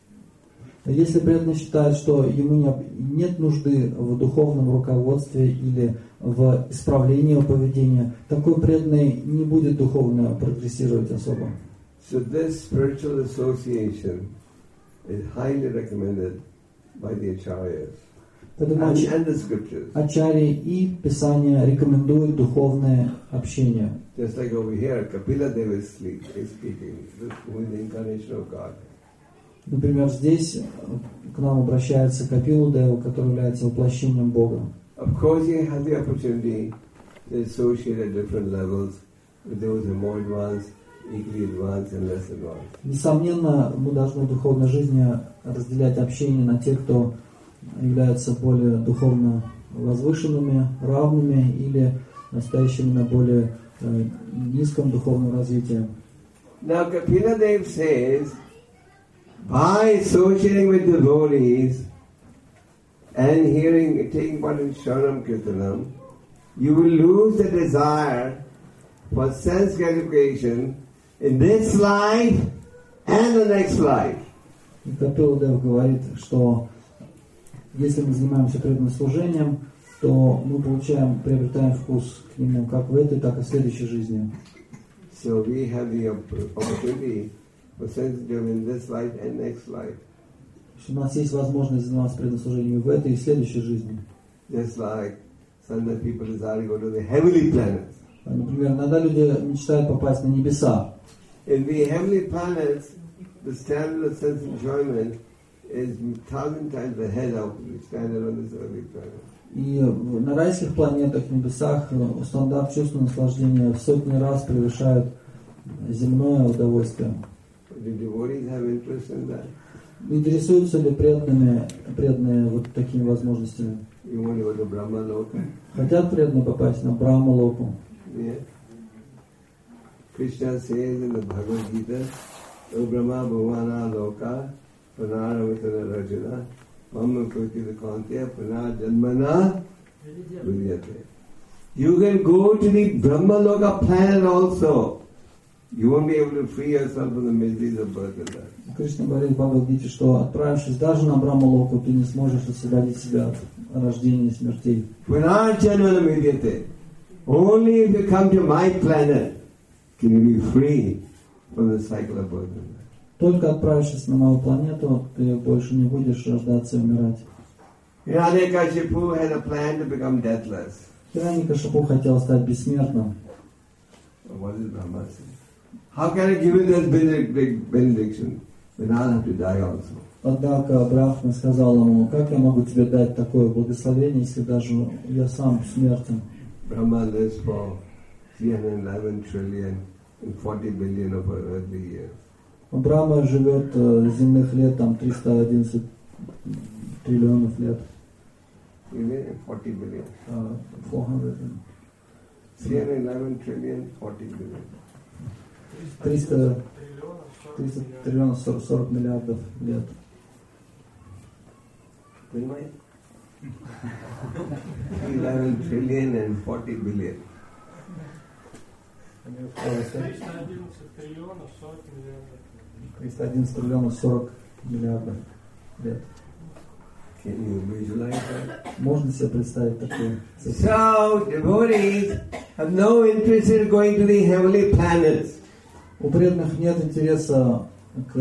Если преданный считает, что ему нет нужды в духовном руководстве или в исправлении его поведения, такой преданный не будет духовно прогрессировать особо. So this spiritual association is highly recommended by the acharyas Поэтому and the scriptures. ачарьи и Писание рекомендуют духовное общение. Just like over here, Kapila Deva is speaking, who is the incarnation of God. Например, здесь к нам обращается Капила Дева, который является воплощением Бога. Of course, he has the opportunity to associate at different levels with those who are more advanced, equally advanced and less advanced. Несомненно, мы должны в духовной жизни разделять общение на тех, кто являются более духовно возвышенными, равными или стоящими на более низком духовном развитии. Now, Kapila Dev says, by associating with devotees and taking part in Shravanam Kirtanam, you will lose the desire for sense gratification in this life and the next life. И Капиладев говорит, что если мы занимаемся преданным служением, то мы приобретаем вкус к нему как в этой, так и в следующей жизни. So we have the opportunity for sense gratification in this life and next life. У нас есть возможность заниматься преданным служением в этой и в следующей жизни. Just like some of the people desire to go to the heavenly planets. Например, иногда люди мечтают попасть на небеса. In the heavenly planets, the standard of sense enjoyment is 1,000 times ahead of the standard on this earthly planet. И на райских планетах, небесах, стандарт чувства наслаждения в сотни раз превышает земное удовольствие. The devotees have interest in that. Интересуются ли преданные вот такими возможностями? You want to go to Brahma Loka? Хотят преданные попасть на Брахма-локу? Yeah. Krishna says in the Bhagavad Gita, O Brahma Bhavana Loka, Pranaravatana Rajana, Mama Koti Kantya, Pranajanmana Vidyate. You can go to the Brahma Loka planet also. You won't be able to free yourself from the miseries of birth and death. Кришна говорит в Бхагавад-гите, что отправившись даже на Брахма-локу, ты не сможешь освободить себя от рождения и смертей. Pranajanmana Vidyate. Only if you come to my planet can you be free from the cycle of birth and death. Только отправившись на мою планету, ты больше не будешь рождаться и умирать. Hiranyakashipu had a plan to become deathless. Хираньякашипу хотел стать бессмертным. What is Brahma saying? How can I give you this big benediction when I'll have to die also? Однако Брахма сказал ему, как я могу тебе дать такое благословение, если даже я сам смертен? Brahma lives for 311 trillion and 40 billion of earthly years. Брахма живет земных лет, там 311 триллионов лет. 40 billion. 311 trillion, 40 billion. 300 триллионов 40 миллиардов лет. 11 trillion and 40 billion. 311 триллионов 40 миллиардов лет. Can you visualize that? Можно себе представить такое? So, devotees have no interest in going to the heavenly planets. У преданных нет интереса к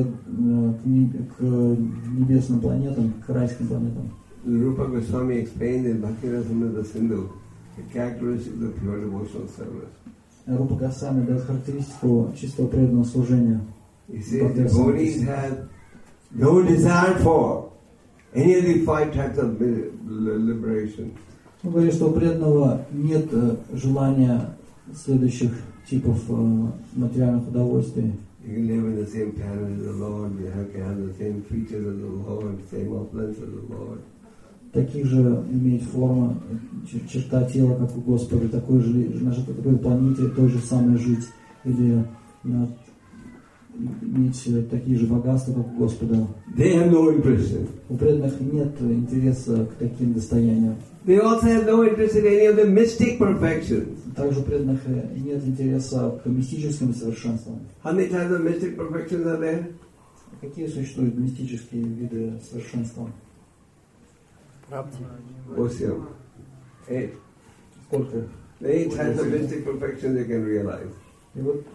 небесным планетам, к райским планетам. Rupa Goswami explained in Bhakti-rasamrita Sindhu the characteristics of pure devotional service. Рупа Госвами дает характеристику чистого преданного служения. He says devotees have no desire for any of the 5 types of liberation. Он говорит, что у преданного нет желания следующих типов материальных удовольствий. You can live in the same planet as the Lord, you can have the same features as the Lord, same opulence as the Lord. Таких же иметь форма, черта тела, как у Господа, такой же на такой планете той же самой жить, или иметь такие же богатства, как у Господа. They have no interest in. У преданных нет интереса к таким достояниям. They also have no interest in any of the mystic perfections. Также у преданных нет интереса к мистическим совершенствам. How many types of mystic perfections are there? Какие существуют мистические виды совершенства? 8. 8. Сколько? 8 types of mystic perfections you can realize. И вот,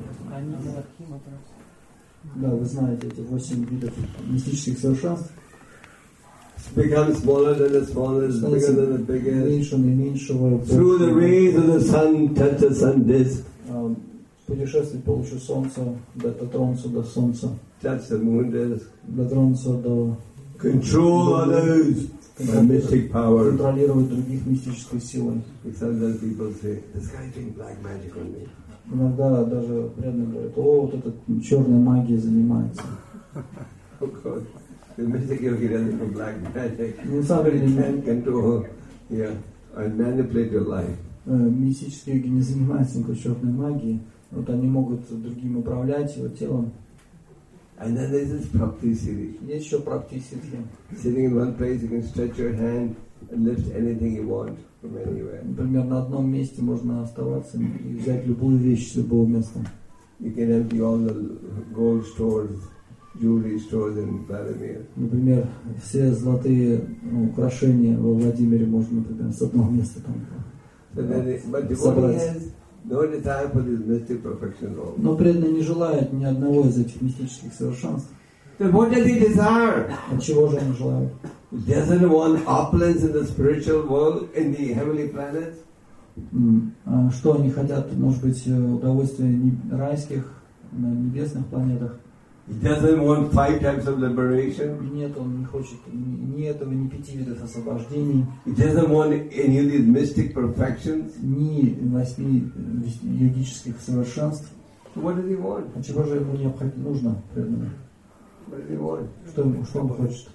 да, вы знаете эти 8 видов мистических совершенств. Become smaller than the smallest, bigger than the biggest. Меньше и меньшего. Through the rays of the sun, touch the sun disk. Путешествовать по лучу солнца, дотронуться до солнца. Touch the moon disk. Дотронуться до... Control others by mystic power. Контролировать других мистической силой. Sometimes people say, this guy is doing black magic on me. Иногда даже преданные говорят, о, вот эта черная магия занимается. Of course. The mystic yogi doesn't do black magic. На самом деле, He can control, and manipulate your life. Мистические йоги не занимаются никакой черной магией. Вот они могут другим управлять его телом. And then there's this Prapti Siddhi. Есть еще Прапти Сиддхи. Sitting in one place, you can stretch your hand, and lift anything you want from anywhere. Например, на одном месте можно оставаться и взять любую вещь с любого места. You can empty all the gold stores, jewelry stores in Vladimir. Например, все золотые украшения во Владимире можно, например, с одного места там собрать. No desire for this mystic perfection. Но преданный не желает ни одного из этих мистических совершенств. Then what does he desire? От чего же он желает? He doesn't want opulence in the spiritual world, in the heavenly planets. Что они хотят? Может быть, удовольствия райских на небесных планетах? He doesn't want 5 types of liberation. Нет, он не хочет ни этого, ни 5 видов освобождений. He doesn't want any of these mystic perfections. Ни 8 йогических совершенств. So what does he want? А чего же ему нужно, преданному? What does he want? Что он хочет?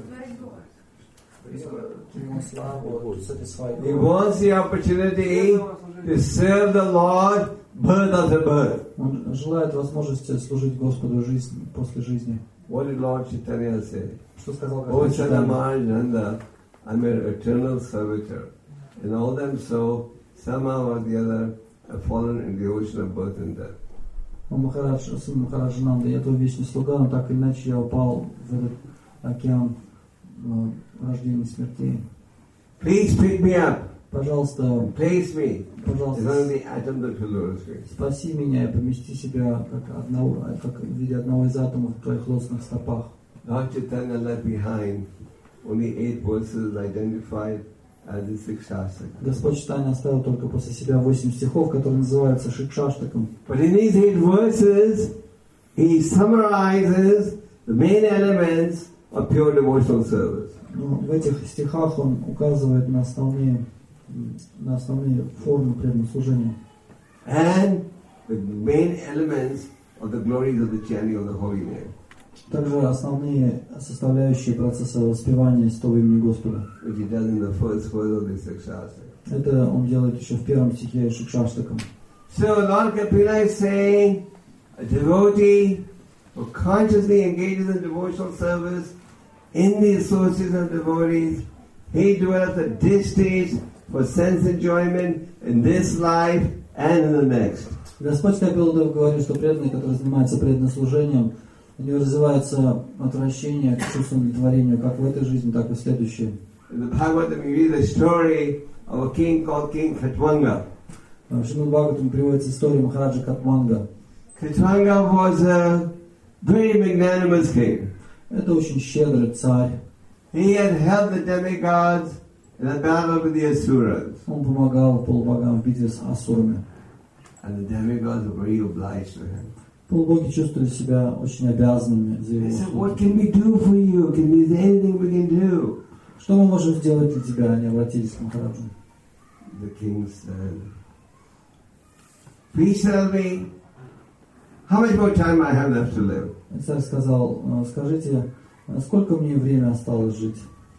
He wants the opportunity to serve the Lord birth after birth. Он желает возможности служить Господу жизнь после жизни. What did Lord Chaitanya say? Что сказал Oh Господь Чайтанья? Sadamarjanda, I'm an eternal servitor. And all them so, somehow or the other, have fallen in the ocean of birth and death. О Махарадж, сын Махараджа Нанда, я твой вечный слуга, но так или иначе я упал в этот океан рождения и смерти. Please pick me up. Пожалуйста, Place me. It's пожалуйста, only the atom that will lose me. спаси меня и помести себя как в виде одного из атомов в твоих лотосных стопах. Lord Chaitanya left behind only 8 verses identified as the Sikshashtaka. Господь Чайтанья оставил только после себя 8 стихов, которые называются Шикшаштаком. But in these 8 verses, he summarizes the main elements of pure devotional service. Но в этих стихах он указывает на основные формы преданного служения. And the main elements of the glories of the chanting of the holy name. Также основные составляющие процесса воспевания святого имени Господа. Which he does in the first verse of the Sikshashtaka. Это он делает еще в первом стихе Шикшаштаком. So Lord Kapila is saying, a devotee who consciously engages in devotional service in the association of devotees, he develops a distaste for sense enjoyment in this life and in the next. Господь Капиладев говорит, что преданный, который занимается преданным служением, у него развивается отвращение к чувству удовлетворения как в этой жизни, так и в следующей. In the Bhagavatam we read the story of a king called King Khatwanga. В Шримад Бхагаватам приводится история Махараджа Катванга. Khatwanga was a very magnanimous king. Это очень щедрый царь. He had helped the demigods in a battle with the Asuras. Он помогал полубогам в битве с асурами. And the demigods were very obliged to him. Полубоги чувствовали себя очень обязанными за They его said, услуги. what can we do for you? Is there anything we can do? Что мы можем сделать для тебя? Они обратились к Махараджу. The king said, please tell me how much more time I have left to live. Царь сказал, скажите, сколько мне время осталось жить?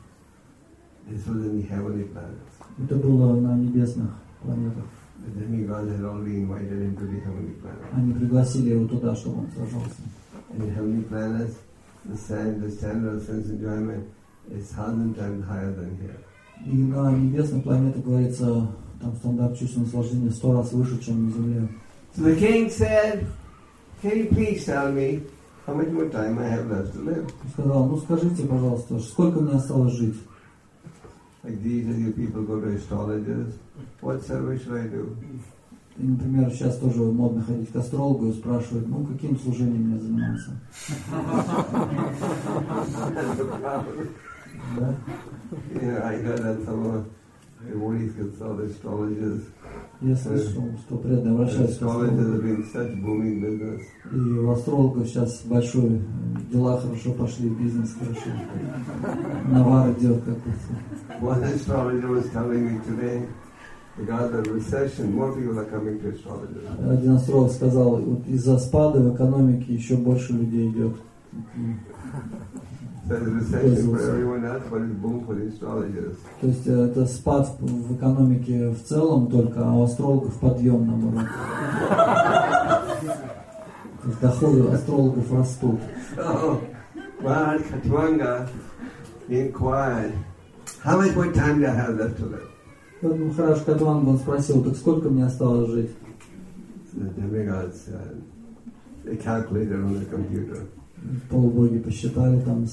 This was in the heavenly planets. Это было на небесных планетах. The demigods had already invited him to the heavenly planets. Они пригласили его туда, чтобы он сражался. In the heavenly planets, the standard of sense enjoyment is 1,000 times higher than here. И на небесных планетах, говорится, там стандарт чувственного наслаждения 100 раз выше, чем на Земле. So the king said, can you please tell me how much more time I have left to live? Он сказал, скажите, пожалуйста, сколько мне осталось жить? Like these are you people go to astrologers. What service should I do? И, например, сейчас тоже модно ходить к астрологу и спрашивать, каким служением мне заниматься? Да? Yeah, I heard that some devotees consult astrologers. Я слышал, что преданные обращаются к Astrologers астрологу. have been such booming business. И у астрологов сейчас большой, дела хорошо пошли, бизнес хорошо. Навар идет как-то. One astrologer was telling me today, because of the recession, more people are coming to astrologers. Один астролог сказал, вот из-за спада в экономике еще больше людей идет. So the recession for everyone else, but it's boom for the astrologers. То есть это спад в экономике в целом только, а у астрологов подъем наоборот. То есть доходы астрологов растут. So, Maharaj Khatwanga inquired, how much more time do I have left to live? Поэтому Махарадж Катванга, он спросил, так сколько мне осталось жить? So the demigods, they calculated on the computer. Полубоги посчитали там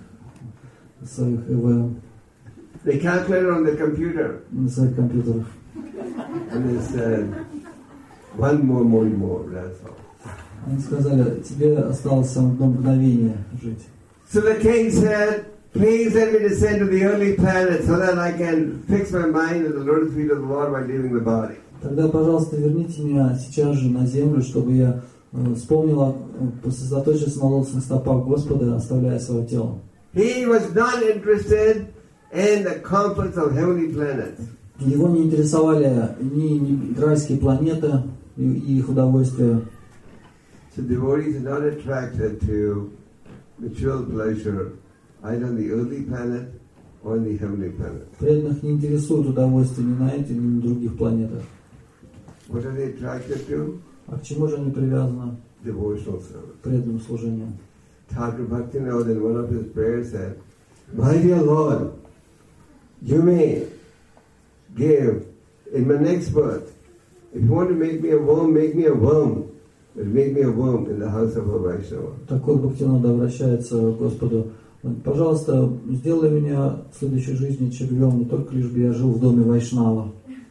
своих ЭВМ, They calculated on the computer. на своих компьютерах. And they said, one more, that's all. Они сказали, тебе осталось само одно мгновение жить. So the king said, please let me descend to the early planet so that I can fix my mind at the lotus feet of the Lord while leaving the body. Тогда, пожалуйста, верните меня сейчас же на землю, чтобы я вспомнила, сосредоточился на лотосных стопах Господа, оставляя свое тело. He was not interested in the comforts of heavenly planets. Его не интересовали ни райские планеты и их удовольствия. So devotees are not attracted to material pleasure either on the earthly planet or on the heavenly planet. Преданных не интересует удовольствие ни на этих, ни на других планетах. What are they attracted to? А к чему же они привязаны? Devotional service. К преданному служению. Thakur Bhaktivinoda in one of his prayers said, my dear Lord, you may give in my next birth. If you want to make me a worm, make me a worm. But make me a worm in the house of a Vaishnava. Такой Бхактивинода обращается к Господу. Пожалуйста, сделай меня в следующей жизни червем, не только лишь бы я жил в доме Вайшнава.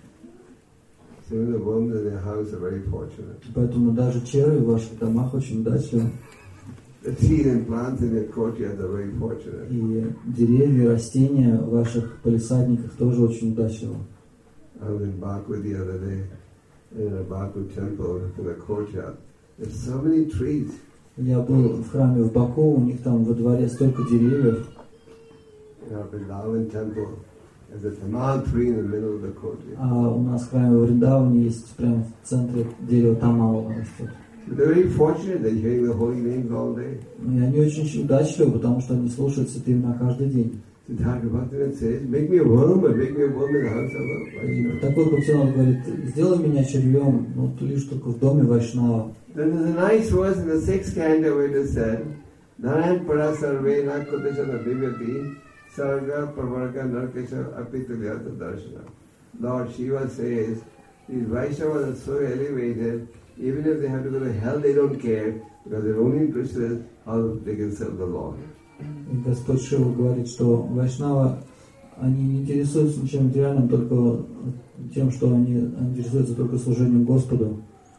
So the worms in their house are very fortunate. Поэтому даже черви в ваших домах очень удачливы. The trees and plants in your courtyard are very fortunate. И деревья, растения в ваших палисадниках тоже очень удачливы. I was in Baku the other day, in a Baku temple in the courtyard. There's so many trees. Я был в храме в Баку, у них там во дворе столько деревьев. In our Vrindavan temple, there's a tamal tree in the middle of the courtyard. А у нас в храме в Вриндаване есть прямо в центре дерево тамала растет. So they're very fortunate. They're hearing the holy names all day. И они очень удачливы, потому что они слушают святые имена каждый день. So Thakur Bhaktivinoda says, make me a worm, but make me a worm in the house of a Vaishnava. Такой Бхактивинода говорит, сделай меня червем, но лишь только в доме Вайшнава. Then there's a nice verse in the 6th canto where it is said, Narayan para sarve na kudashana divyati sarga pravarga narkesha apitalyata darshana. Lord Shiva says, these Vaishnavas are so elevated, even if they have to go to hell, they don't care, because their only interest is how they can serve the Lord. И Господь Шива говорит, что Вайшнава, они не интересуются ничем материальным, только тем, что они интересуются только служением Господу.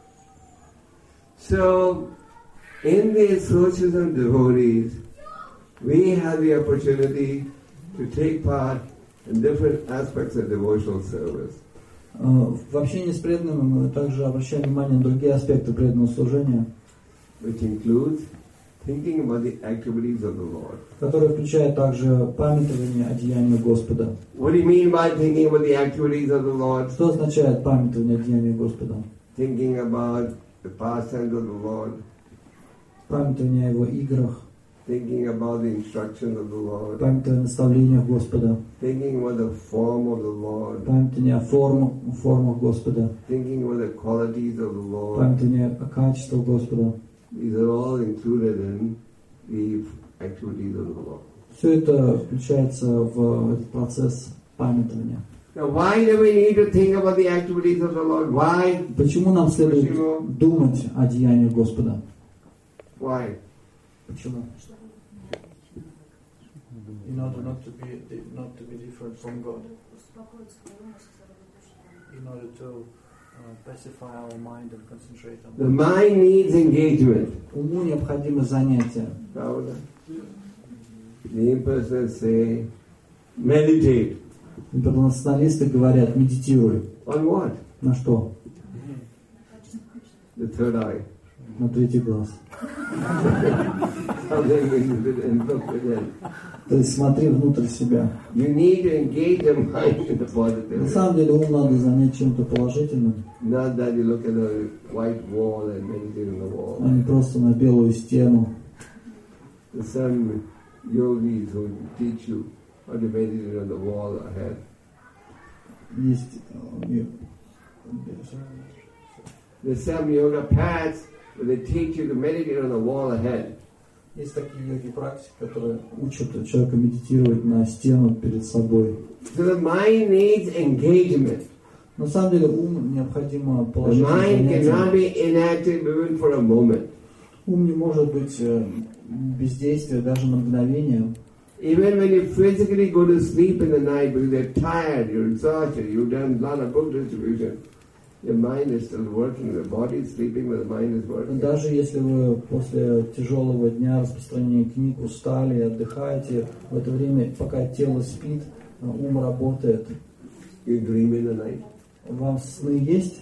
So, in the association of devotees, we have the opportunity to take part in different aspects of devotional service. В общении с преданными мы также обращаем внимание на другие аспекты преданного служения, Which includes thinking about the activities of the Lord. которые включают также памятование о деяниях Господа. What do you mean by thinking about the activities of the Lord? Что означает памятование о деяниях Господа? Thinking about the pastimes of the Lord, Памятование о Его играх, thinking about the instructions of the Lord, памятование о наставлениях Господа, thinking about the form of the Lord, памятование о формах Господа, thinking about the qualities of the Lord. памятование о качествах Господа. These are all included in the activities of the Lord. Все это включается в этот процесс памятования. Now, why do we need to think about the activities of the Lord? Why? Почему нам следует думать о деяниях Господа? Why? Почему? In order not to be different from God. In order to pacify our mind and concentrate on The mind needs engagement. Уму необходимо занятие. Pravda. The impersonalists say, meditate. Интернационалисты говорят, медитируй. On what? На что? The third eye. На третий глаз. То есть смотри внутрь себя. You need to engage your mind in the positive. На самом деле ум надо занять чем-то положительным, Not that you look at a white wall and meditate on the wall. а не просто на белую стену. There's some yogis who teach you how to meditate on the wall ahead. Есть There's some yoga paths where they teach you to meditate on the wall ahead. Есть такие йоги-практики, которые учат человека медитировать на стену перед собой. So the mind needs engagement. На самом деле ум необходимо The положить на mind cannot занятие. be inactive even for a moment. Ум не может быть бездействия даже на мгновение. Even when you physically go to sleep in the night because you're tired, you're exhausted, you've done a lot of book distribution, your mind is still working, the body is sleeping, but the mind is working. Даже если вы после тяжелого дня распространения книг устали, отдыхаете, в это время, пока тело спит, ум работает. You dream in the night. Вам сны есть?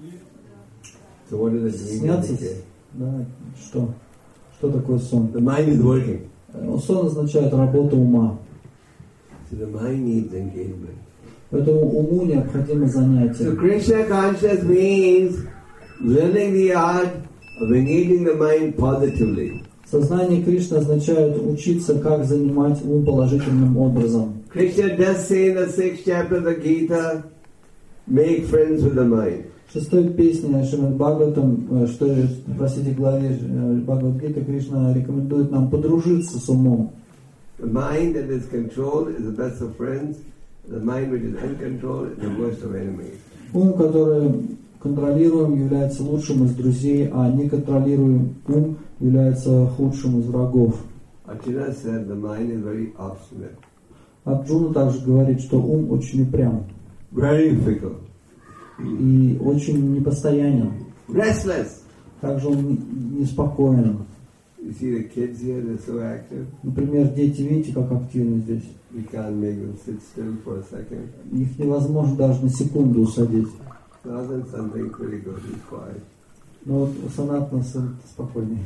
So what is a dream? Снятся? Да. Что? Что такое сон? The mind is working. Сон означает работу ума. So the mind needs engagement. Поэтому уму необходимо занятие. So Krishna consciousness means learning the art of engaging the mind positively. Сознание Кришны означает учиться, как занимать ум положительным образом. Krishna does say in the 6th chapter of the Gita, make friends with the mind. В шестой песне Шримад Бхагаватам, простите, главе Бхагавад-гиты, Кришна рекомендует нам подружиться с умом. The mind that is controlled is the best of friends. The mind which is uncontrolled is the worst of enemies. Ум, который контролируем, является лучшим из друзей, а неконтролируемый ум является худшим из врагов. Arjuna said the mind is very obstinate, Арджуна также говорит, что ум очень упрям very fickle, и очень непостоянен. restless. Также он неспокоен. You see the kids here, they're so active. Например, дети, видите, как активны здесь. You can't make them sit still for a second. Их невозможно даже на секунду усадить. Rather than something pretty good, he's quiet. Но вот у Санатана спокойнее.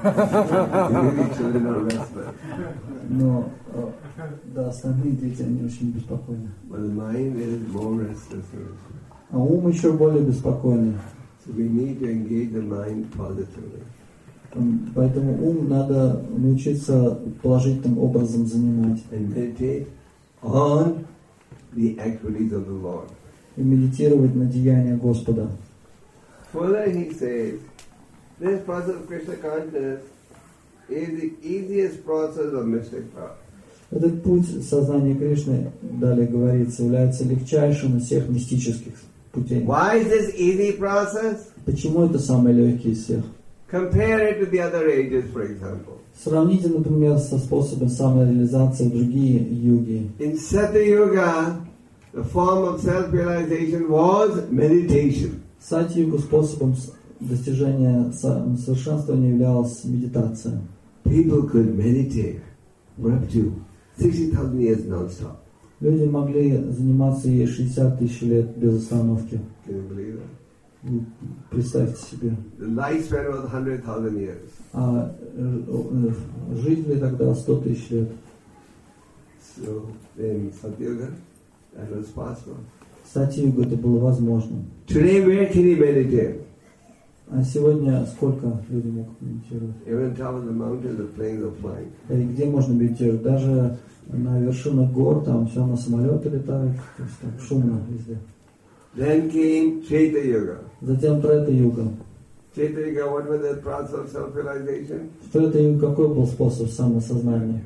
Really children are restless. Но да, остальные дети, они очень беспокойны. But the mind is more restless. А ум еще более беспокойный. So we need to engage the mind positively. Поэтому ум надо научиться положительным образом занимать. And meditate on the activities of the Lord. И медитировать на деяния Господа. Further he says, this process of Krishna consciousness is the easiest process of mystic power. Этот путь сознания Кришны, далее говорится, является легчайшим из всех мистических путей. Why is this easy process? Почему это самый легкий из всех? Compare it to the other ages, for example. Сравните, например, со способом самореализации в другие юги. In Satyuga, the form of self-realization was meditation. Сати-югу способом достижения совершенствования являлась медитация. People could meditate for up to 60,000 years non-stop. Люди могли заниматься ей 60 тысяч лет без остановки. Can you believe that? Представьте себе. The lifespan was 100,000 years. А жили тогда 100 тысяч лет. So in Satyuga, that was possible. Сати-югу это было возможно. Today, where can you meditate? А сегодня сколько люди могут медитировать? Even on top of the mountains, the planes are flying. И где можно медитировать? Даже на вершинах гор, там все на самолеты летают, то есть так шумно везде. Then came Chaita Yuga. Затем Трета-юга. Chaita Yuga, what was the process of self-realization? В Трета-юге какой был способ самосознания?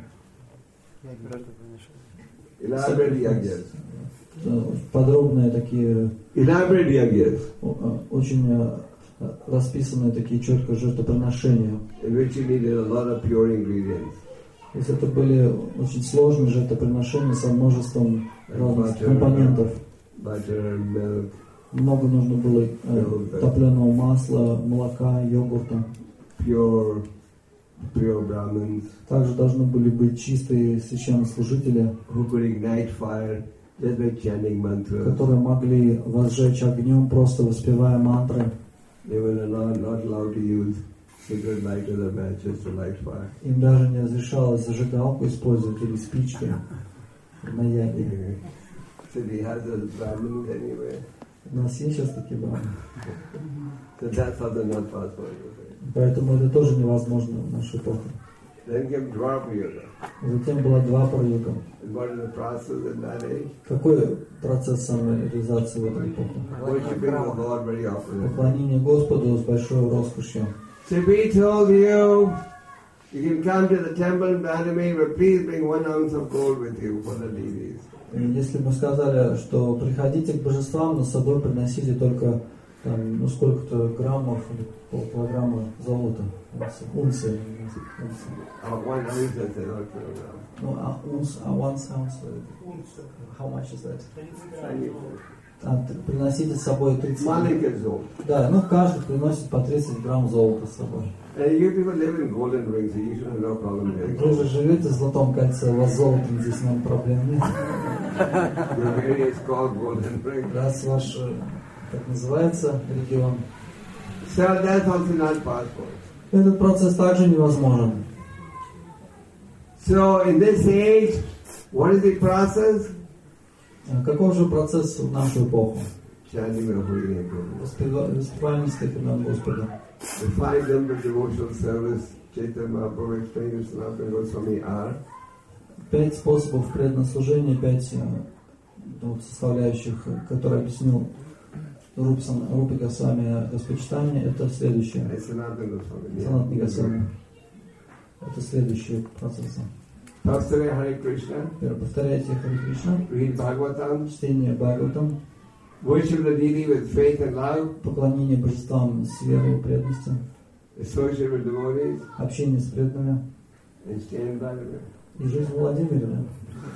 Elaborate yagyas. Подробные такие, Elaborate yagyas, очень расписанные такие четко жертвоприношения. in which you needed a lot of pure ingredients. То есть это были очень сложные жертвоприношения со множеством разных компонентов. Butter, milk, Много нужно было топленого масла, молока, йогурта. pure Brahmins Также должны были быть чистые священнослужители, who could ignite fire just by chanting mantras. которые могли возжечь огнем, просто воспевая мантры. They were not allowed to use cigarette lighters or matches to light fire. Им даже не разрешалось зажигалку использовать или спички на яге. So he has those Brahmins anyway. У нас есть сейчас такие брамы. So that's also not possible. Поэтому это тоже невозможно в нашу эпоху. Then came Dwapara Yuga. Затем была Двапара-юга. And what is the process in that age? Какой процесс самореализации в эту эпоху? Worshipping the Lord very often. Поклонение Господу с большой роскошью. So we told you You can come to the temple in Vladimir, but please bring 1 ounce of gold with you for the deities. Если мы сказали, что приходите к божествам, но с собой приносите только там, сколько-то граммов или полкилограмма золота, унции. 1 ounce is a kilogram. Ну, унц, 1 ounce, how much is that? Приносите с собой 30 грамм. Да, ну каждый приносит по 30 грамм золота с собой. You people live in golden rings, so you should have no problem there. Вы же живете в золотом кольце, у вас золото, здесь нам проблем нет. Your area is called golden ring. Раз ваш, как называется, регион. So that's also not possible. Этот процесс также невозможен. So in this age, what is the process? Каков же процесс в нашу эпоху? Chanting the holy name. Воспевание стих имен Господа. The 5 members of devotional service, Chaitanya Mahaprabhu explained in Sanatana Goswami are 5 способов преданного служения, 5 составляющих, которые объяснил Рупи Госвами Господчитание, это следующее. Санатана Госвами. Это следующие процессы. Повторяйте Харе Кришна. Повторяйте Харе Кришна. Read Bhagavatam. Чтение Бхагаватам. Worship the deity with faith and love. Поклонение божествам с верой и преданностью. Associate with devotees. Общение с преданными. And stay in Vladimir. И жизнь в Владимире, да?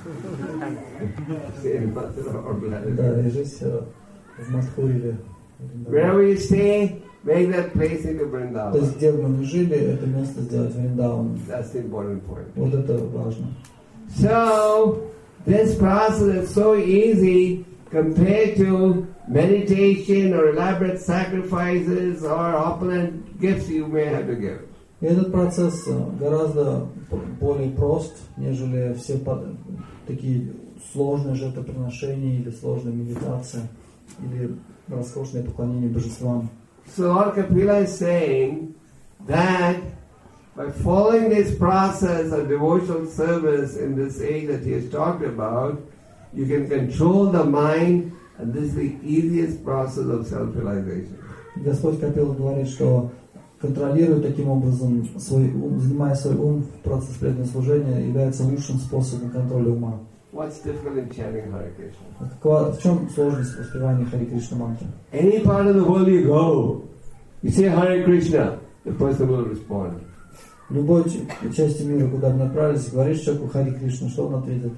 Stay in Mathura or Vladimir. Да, и жизнь в Мадхуре. Wherever you stay, make that place into То Vrindavan. есть, где бы мы ни жили, это место сделать Вриндаваном. That's the important point. Вот это важно. So, this process is so easy compared to meditation or elaborate sacrifices or opulent gifts you may have to give. И этот процесс гораздо более прост, нежели все такие сложные жертвоприношения или сложные медитации, или роскошное поклонение божествам. So Lord Kapila is saying that by following this process of devotional service in this age that he has talked about, you can control the mind, and this is the easiest process of self-realization. Господь Капила говорит, что контролируя таким образом свой ум, занимая свой ум в процессе преданного служения, является лучшим способом контроля ума. What's difficult in chanting Hare Krishna? В чем сложность воспевания Харе Кришна мантры? Any part of the world you go, you say Hare Krishna, the person will respond. В любой части мира, куда бы ни отправились, говоришь человеку Харе Кришна, что он ответит?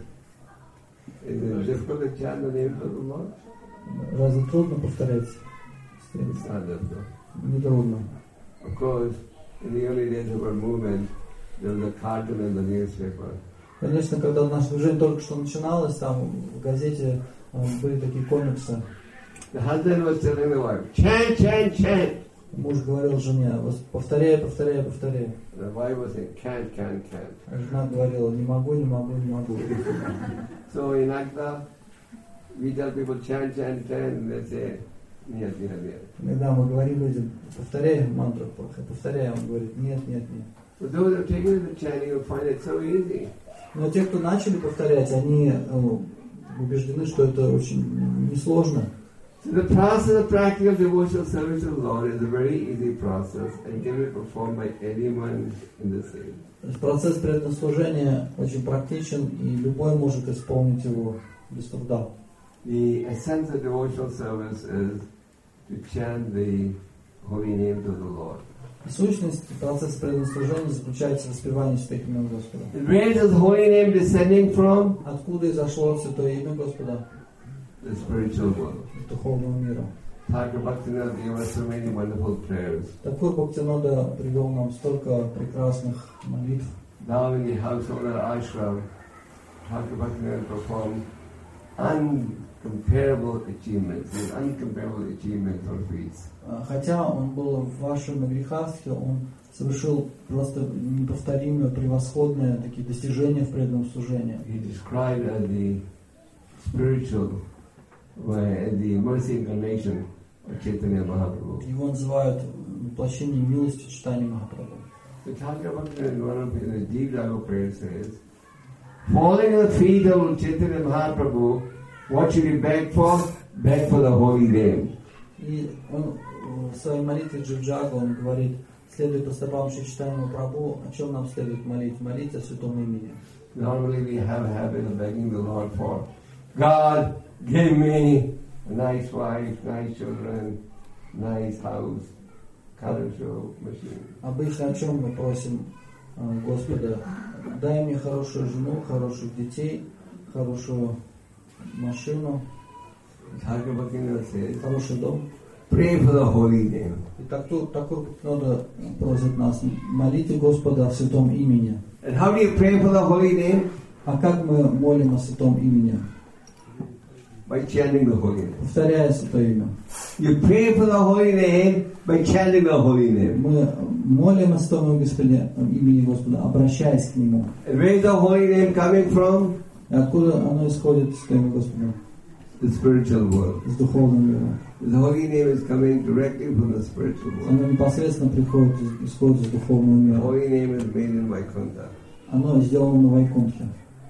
Is it difficult to chant the name of the Lord? Разве трудно повторять? It's not difficult. Не трудно. Of course, in the early days of our movement, there was a cartoon in the newspaper. Конечно, когда наше движение только что начиналось, там в газете были такие комиксы. The husband was telling the wife, chant, chant, chant. Муж говорил жене, повторяй, повторяй, повторяй. The wife was saying, can't, can't, can't. А жена говорила, не могу, не могу, не могу. So in Akta, we tell people chant, chant, chant, and they say, нет, нет, нет. Когда мы говорим людям, повторяй мантру, повторяй, он говорит, нет, нет, нет. But those who are taking the chanting will find it so easy. Но те, кто начали повторять, они убеждены, что это очень несложно. So the process of practical devotional service to the Lord is a very easy process and can be performed by anyone in this age. Процесс преданного служения очень практичен, и любой может исполнить его без труда. The essence of devotional service is to chant the holy name to the Lord. Сущность процесса преданного служения заключается в воспевании святых имен Господа. And where is the holy name descending from? Откуда изошло святое имя Господа? The spiritual world. Из духовного мира. Thakur Bhaktivinoda gave us so many wonderful prayers. Такой Бхактивинода привел нам столько прекрасных молитв. Now in the household at Ashram, Thakur Bhaktivinoda performed uncomparable achievements. These uncomparable achievements or feats. Хотя он был в вашем греховстве, он совершил просто неповторимые, превосходные такие достижения в преданном служении. He described as the spiritual, the mercy incarnation of Chaitanya Mahaprabhu. Его называют воплощением милости читания Махапрабху. The Thakur Bhaktivinoda in one of his deep dive prayers says, falling at the feet of Chaitanya Mahaprabhu, what should he beg for? Beg for the holy name. И он в своей молитве Джиджага он говорит, следуя по стопам Шри Чайтаньи Прабху, о чем нам следует молить? Молить о святом имени. Normally we have a habit of begging the Lord for, God, give me a nice wife, nice children, nice house, color show machine. Обычно о чем мы просим Господа? Дай мне хорошую жену, хороших детей, хорошую машину, Thakur Bhaktivinoda says, хороший дом. pray for the holy name. И Такур Бхактивинода просит нас: молите Господа о святом имени. And how do you pray for the holy name? А как мы молим о святом имени? By chanting the holy name. Повторяя святое имя. You pray for the holy name by chanting the holy name. Мы молим о святом имени Господа, обращаясь к Нему. And where is the holy name coming from? И откуда оно исходит, святое имя Господа? The spiritual world. Из духовного мира. The holy name is coming directly from the spiritual world. Оно непосредственно исходит из духовного The мира. holy name is made in Vaikuntha. Оно сделано на Вайкунтхе.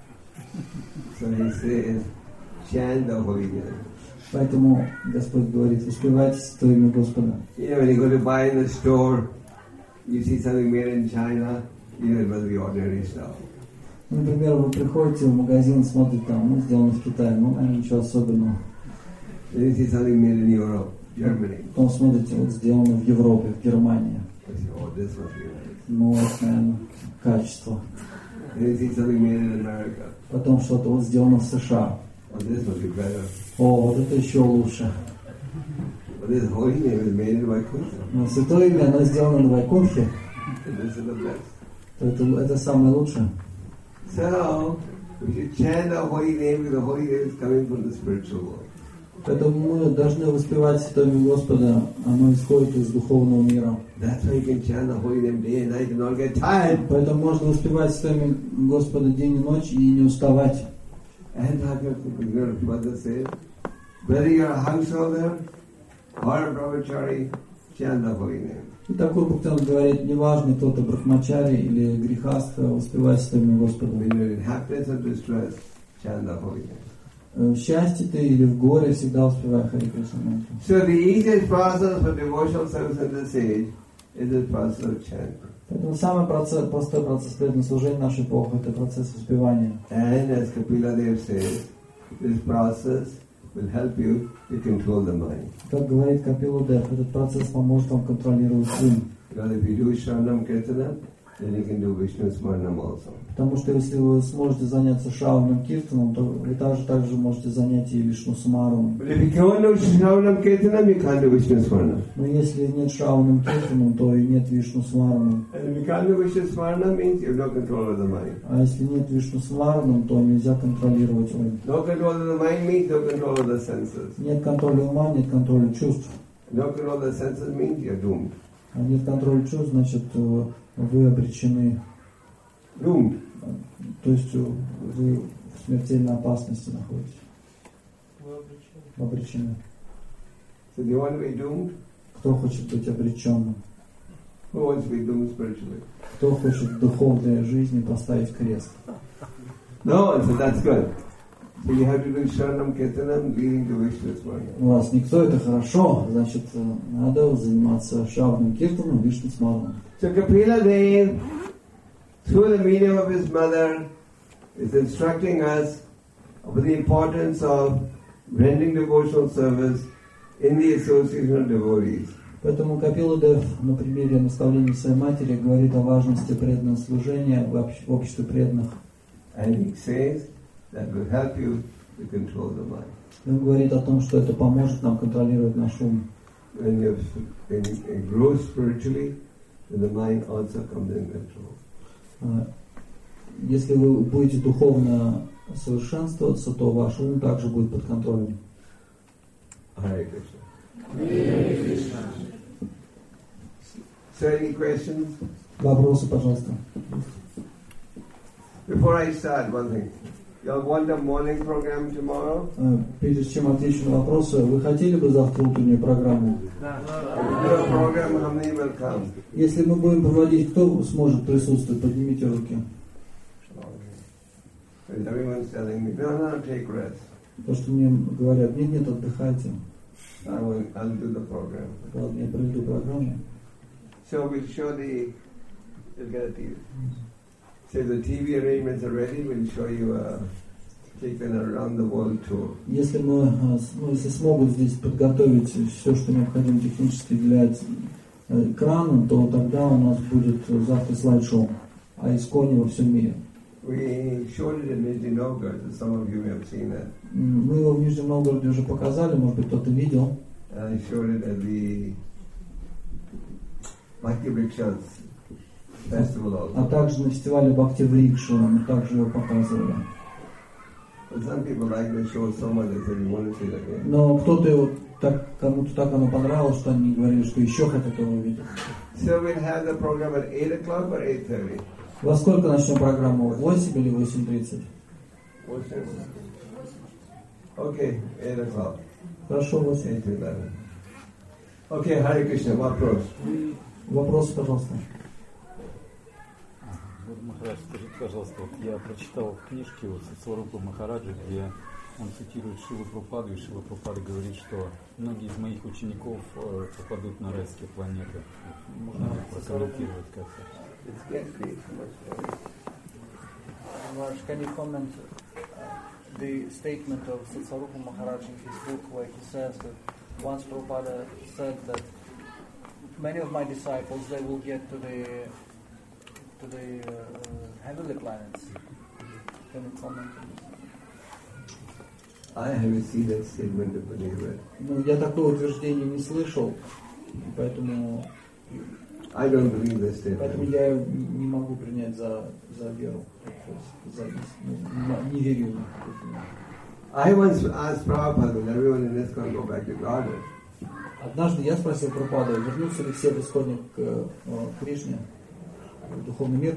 So he says, chant the holy name. Поэтому Господь говорит: воспевайте святое имя Господа. You know, when you go to buy in the store, you see something made in China, you know, it must be ordinary stuff. Например, вы приходите в магазин, смотрите, там, сделано в Китае, ничего особенного. Then you see something made in Europe, Germany. Потом смотрите, сделано в Европе, в Германии. You say, oh, this must be nice. Вот, наверное, качество. Then you see something made in America. Потом что-то сделано в США. Oh, this must be better. О, вот это еще лучше. But this holy name is made in Vaikuntha. Но святое имя, оно сделано на Вайкунтхе, And this is the best. то это самое лучшее. So, we should chant the holy name because the holy name is coming from the spiritual world. Поэтому мы должны воспевать святое имя Господа, оно исходит из духовного мира. That's why you can chant the holy name day and night and not get tired. Поэтому можно воспевать святое имя Господа день и ночь и не уставать. And your brother says, whether you're a householder or a brahmachari, chant the holy name. И такой Бхактивинода говорит: неважно, кто ты, брахмачари или грехаста, воспевай святое имя Господа. When you're in happiness or distress, chant the holy name. В счастье ты или в горе всегда воспевай Хари Кришна мантру. So the easiest process for devotional service in this age is the process of chanting. Поэтому самый простой процесс преданного служения в нашу эпоху — это процесс воспевания. And as Kapila Dev says, this process will help you to control the mind. Как говорит Капила Дев, этот процесс поможет вам контролировать ум. Because if you do Shravanam Kirtanam, then you can do Vishnu Smaranam also. Потому что если вы сможете заняться Шраваном Киртаном, то вы также можете занять и Вишну Смараном. But if you can't do Shravanam Kirtanam, you can't do Vishnu Smaranam. Но если нет Шраваном Киртаном, то и нет Вишну Смараном. And if you can't do Vishnu Smaranam means you have no control over the mind. А если нет Вишну Смараном, то нельзя контролировать ум. No control of the mind means no control of the senses. Нет контроля ума, нет контроля чувств. No control of the senses means you're doomed. А нет контроля чувств, значит, вы обречены. Doomed. То есть вы в смертельной опасности находитесь. Вы обречены. So do you want to be doomed? Кто хочет быть обреченным? Who wants to be doomed spiritually? Кто хочет в духовной жизни поставить крест? No, so that's good. So you have to do Shravanam Kirtanam leading to Vishnu Smaranam. У вас никто, это хорошо, значит, надо заниматься Шраваном Киртаном, Вишну Смараном. So Kapila Dev, through the medium of his mother, is instructing us of the importance of rendering devotional service in the association of devotees. Поэтому Капила Дев на примере наставления своей матери говорит о важности преданного служения в обществе преданных. And he says that will help you to control the mind. Он говорит о том, что это поможет нам контролировать наш ум. When you grow spiritually, then the mind also comes in control. Если вы будете духовно совершенствоваться, то ваш ум также будет под контролем. Hare Krishna. So any questions? Вопросы, пожалуйста. Before I start, one thing. Y'all want a morning program tomorrow? Прежде чем отвечу на вопросы, вы хотели бы завтра утреннюю программу? Your program, how many will come? Если мы будем проводить, кто сможет присутствовать? Поднимите руки. And everyone's telling me, no, take rest. То, что мне говорят, нет, отдыхайте. I'll do the program. Ладно, я проведу программу. So we'll show you'll get a TV. So the TV arrangements are ready, we'll show you taking a around the world tour. Если если смогут здесь подготовить все, что необходимо технически для экрана, то тогда у нас будет завтра слайд-шоу о Исконе во всем мире. We showed it in Nizhny Novgorod, so some of you may have seen that. Мы его в Нижнем Новгороде уже показали, может быть, кто-то видел. And I showed it at the Bhakti Vrikshas festival also. А также на фестивале Бхакти Врикша мы также его показывали. But some people like the show so much they said we want to see it again. Но кто-то его кому-то так оно понравилось, что они говорили, что еще хотят его увидеть. So we'll have the program at 8 o'clock or 8:30. Во сколько начнем программу? 8 или 8:30? Okay, 8 o'clock. Хорошо, 8. 8 to 11. Okay, Hare Krishna, вопрос. Вопросы, пожалуйста. Махарадж, скажите, пожалуйста, вот я прочитал в книжке вот Сатсварупа Махараджа, где он цитирует Шилу Прабхупаду, и Шила Прабхупада говорит, что многие из моих учеников попадут на райские планеты. Можно прокомментировать как-то? Can you comment the statement of Satsvarupa Maharaj in his book where he says that once Prabhupada said that many of my disciples, they will get to the heavenly planets. Can you comment on this? I haven't seen that statement to believe it. Ну, я такое утверждение не слышал, поэтому I don't believe that поэтому statement. я не могу принять за веру, не верю в них. I once asked Prabhupada, will everyone in this can go back to Godhead? Однажды я спросил Прабхупаду, вернутся ли все в исходник к Кришне, в духовный мир.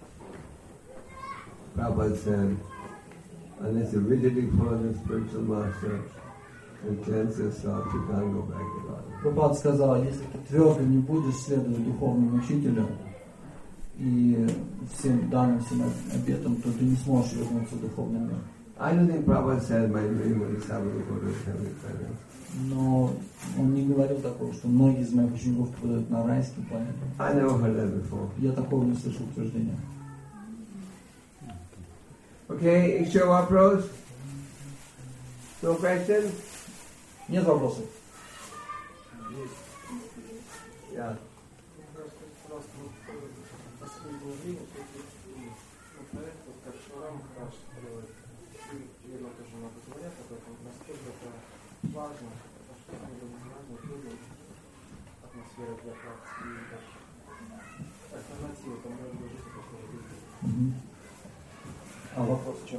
Prabhupada said, unless you rigidly follow the spiritual master and cleanse yourself, you can't go back to Godhead. Прабхупада сказал, если ты твердо не будешь следовать духовному учителю и всем данным, всем обетам, то ты не сможешь вернуться в духовный мир. I don't think Prabhupada said, my dream was to go to the heavenly planet. Но он не говорил такого, что многие из моих учеников попадают на райские планеты. I never heard that before. Я такого не слышал утверждения. Okay, еще вопрос? No question? Нет вопросов? Yeah. Важно, что важно тоже атмосфера для практики и альтернатива, там может быть жизнь. А вопрос в чем?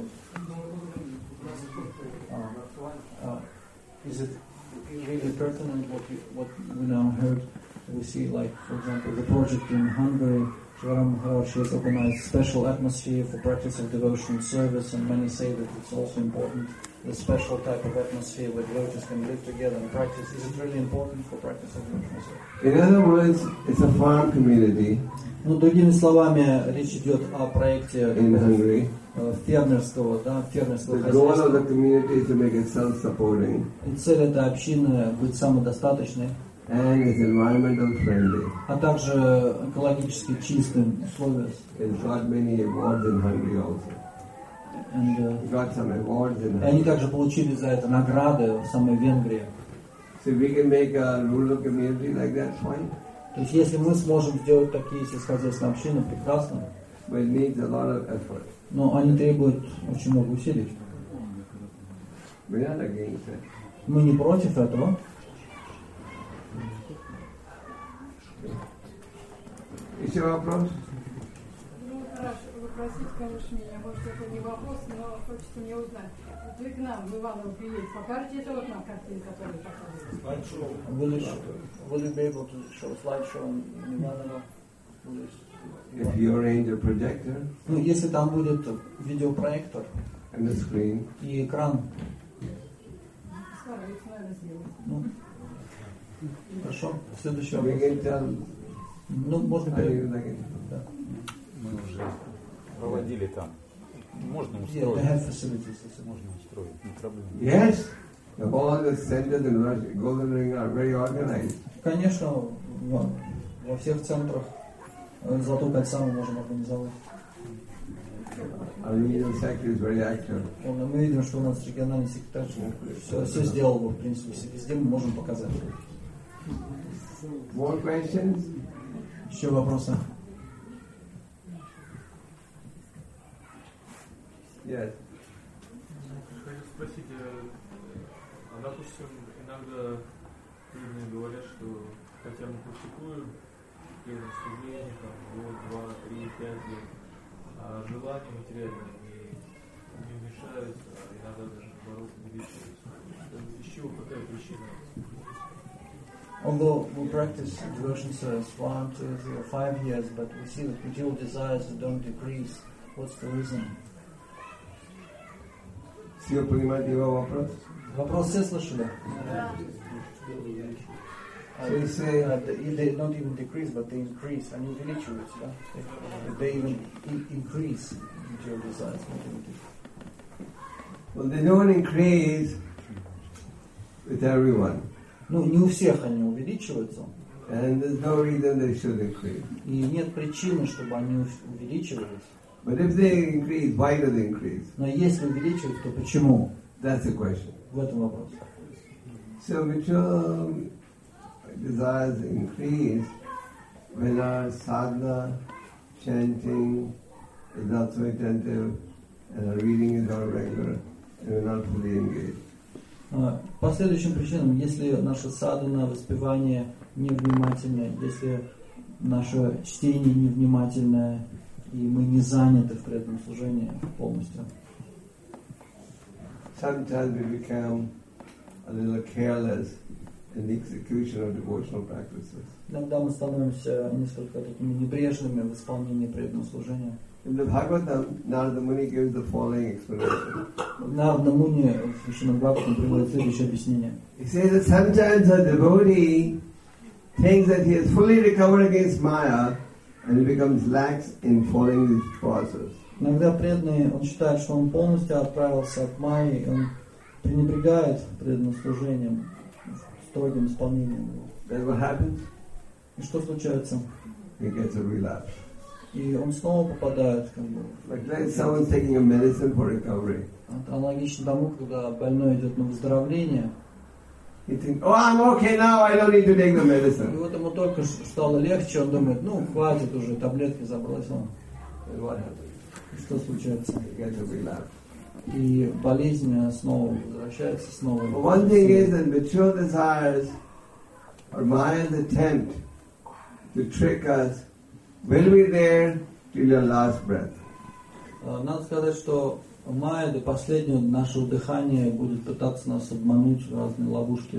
Is it really pertinent what we now heard? We see, like, for example, the project in Hungary, Shriram Maharaj has organized special atmosphere for practice of devotion and service, and many say that it's also important, the special type of atmosphere where devotees can live together and practice. Is it really important for practice of devotion and service? In other words, it's a farm community Другими словами, речь идет о проекте in Hungary. фермерского The хозяйства. goal of the community is to make it self-supporting И цель этой общины быть самодостаточной, and it's environmental friendly. а также экологически чистым условием. It's got many awards in Hungary also. It got some awards in И они Hungary. также получили за это награды в самой Венгрии. So if we can make a rural community like that, fine. То есть если мы сможем сделать такие сельскохозяйственные общины, прекрасно, But it needs a lot of effort. но они требуют очень много усилий. We're not against it. Мы не против этого. Еще вопрос? Ну, хорошо, вы простите, конечно, меня, может, это не вопрос, но хочется мне узнать. Вот вы к нам, в Иваново, приедете, покажете это вот нам картину, которую показывали? Will you be able to show a slideshow in Иваново? If you arrange a projector Ну, если там будет видеопроектор and a screen, и экран, Стараются, наверное, сделать. ну, хорошо, следующий we вопрос. can tell. Ну, можно I перейти. mean, like it. Да. Мы уже проводили там. Можно Yeah, устроить. they have facilities. Можно устроить, не проблема. Yes, all the centers in Russia, Golden Ring are very organized. Конечно, Во всех центрах Золотого кольца мы можем организовать. Our regional secretary is very active. Мы видим, что у нас региональный секретарь все сделал, в принципе, везде мы можем показать. More questions? Еще вопросы? Yes. Хочу спросить, допустим, иногда люди говорят, что хотя мы практикуем первое служение, там, год, 2, 3, 5 лет, а желания материальные не уменьшаются, а иногда даже наоборот увеличиваются. Из чего, какая причина? Although we practice devotion service 1, 2, 3 or 5 years, but we see that material desires don't decrease. What's the reason? Все понимаете его вопрос? Вопрос все слышали? They don't even decrease, but they increase. Они увеличиваются, да? They even increase material desires. Well, they don't increase with everyone. Ну, не у всех они увеличиваются. And there's no reason they should increase. И нет причины, чтобы они увеличивались. But if they increase, why do they increase? Но если увеличивать, то почему? That's the question. В этом вопрос. So ritual desires increase when our sadhana, chanting is not so attentive and our reading is not regular and we're not fully engaged. По следующим причинам, если наша садхана, воспевание невнимательное, если наше чтение невнимательное, и мы не заняты в преданном служении полностью. Sometimes we become a little careless in the execution of devotional practices. Иногда мы становимся несколько такими небрежными в исполнении преданного служения. In the Bhagavatam, Narada Muni gives the following explanation. В Нарада Муни в Священном Бхагаватам приводит следующее объяснение. He says that sometimes a devotee thinks that he has fully recovered against Maya and he becomes lax in following this process. Иногда преданный, он считает, что он полностью отправился от Майи, и он пренебрегает преданным служением, строгим исполнением его. Then what happens? И что случается? He gets a relapse. И он снова попадает, Like someone's taking a medicine for recovery. Аналогично тому, когда больной идет на выздоровление. He thinks, oh, I'm okay now, I don't need to take the И medicine. вот ему только стало легче, он думает, ну хватит уже, таблетки забросил. And what happens? И что случается? He gets a relapse. И болезнь снова возвращается, снова. But one thing is that mature desires or Maya's attempt to trick us will be there till your last breath. Надо сказать, что Майя до последнего нашего дыхания будет пытаться нас обмануть в разные ловушки.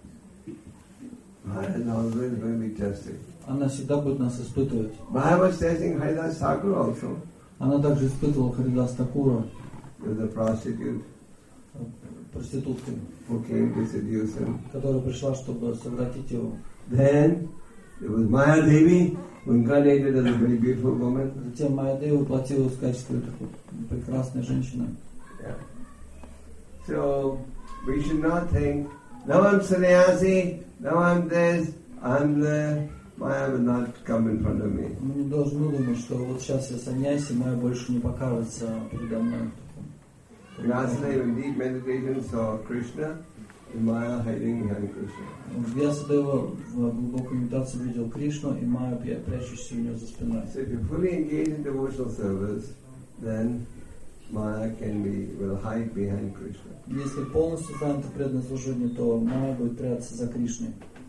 Maya is always going to be testing. Она всегда будет нас испытывать. Maya was testing Haridas Thakur also. Она также испытывала Харидас Такура, He was a prostitute проституткой, who came to seduce him. которая пришла, чтобы совратить его. Then there was Maya Devi, who incarnated as a very beautiful woman. Затем Майя Деви воплотилась в качестве такой прекрасной женщины. Yeah. So we should not think, now I'm sannyasi, now I'm this, I'm the. Maya will not come in front of me. Мы не должны думать, что вот сейчас я саньяси, Майя больше не покажется передо мной. Vyasdeva in deep meditation saw Krishna and Maya hiding behind Krishna. Вьясадева в глубокой медитации видел Кришну и Майю, прячущуюся у него за спиной. So if you're fully engaged in devotional service, then Maya will hide behind Krishna. Если полностью занято преданное служение, то Майя будет прятаться за Кришной.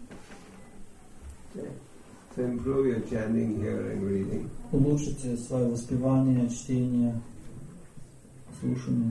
Okay. So improve your chanting, hearing, reading. Улучшите свое воспевание, чтение, слушание.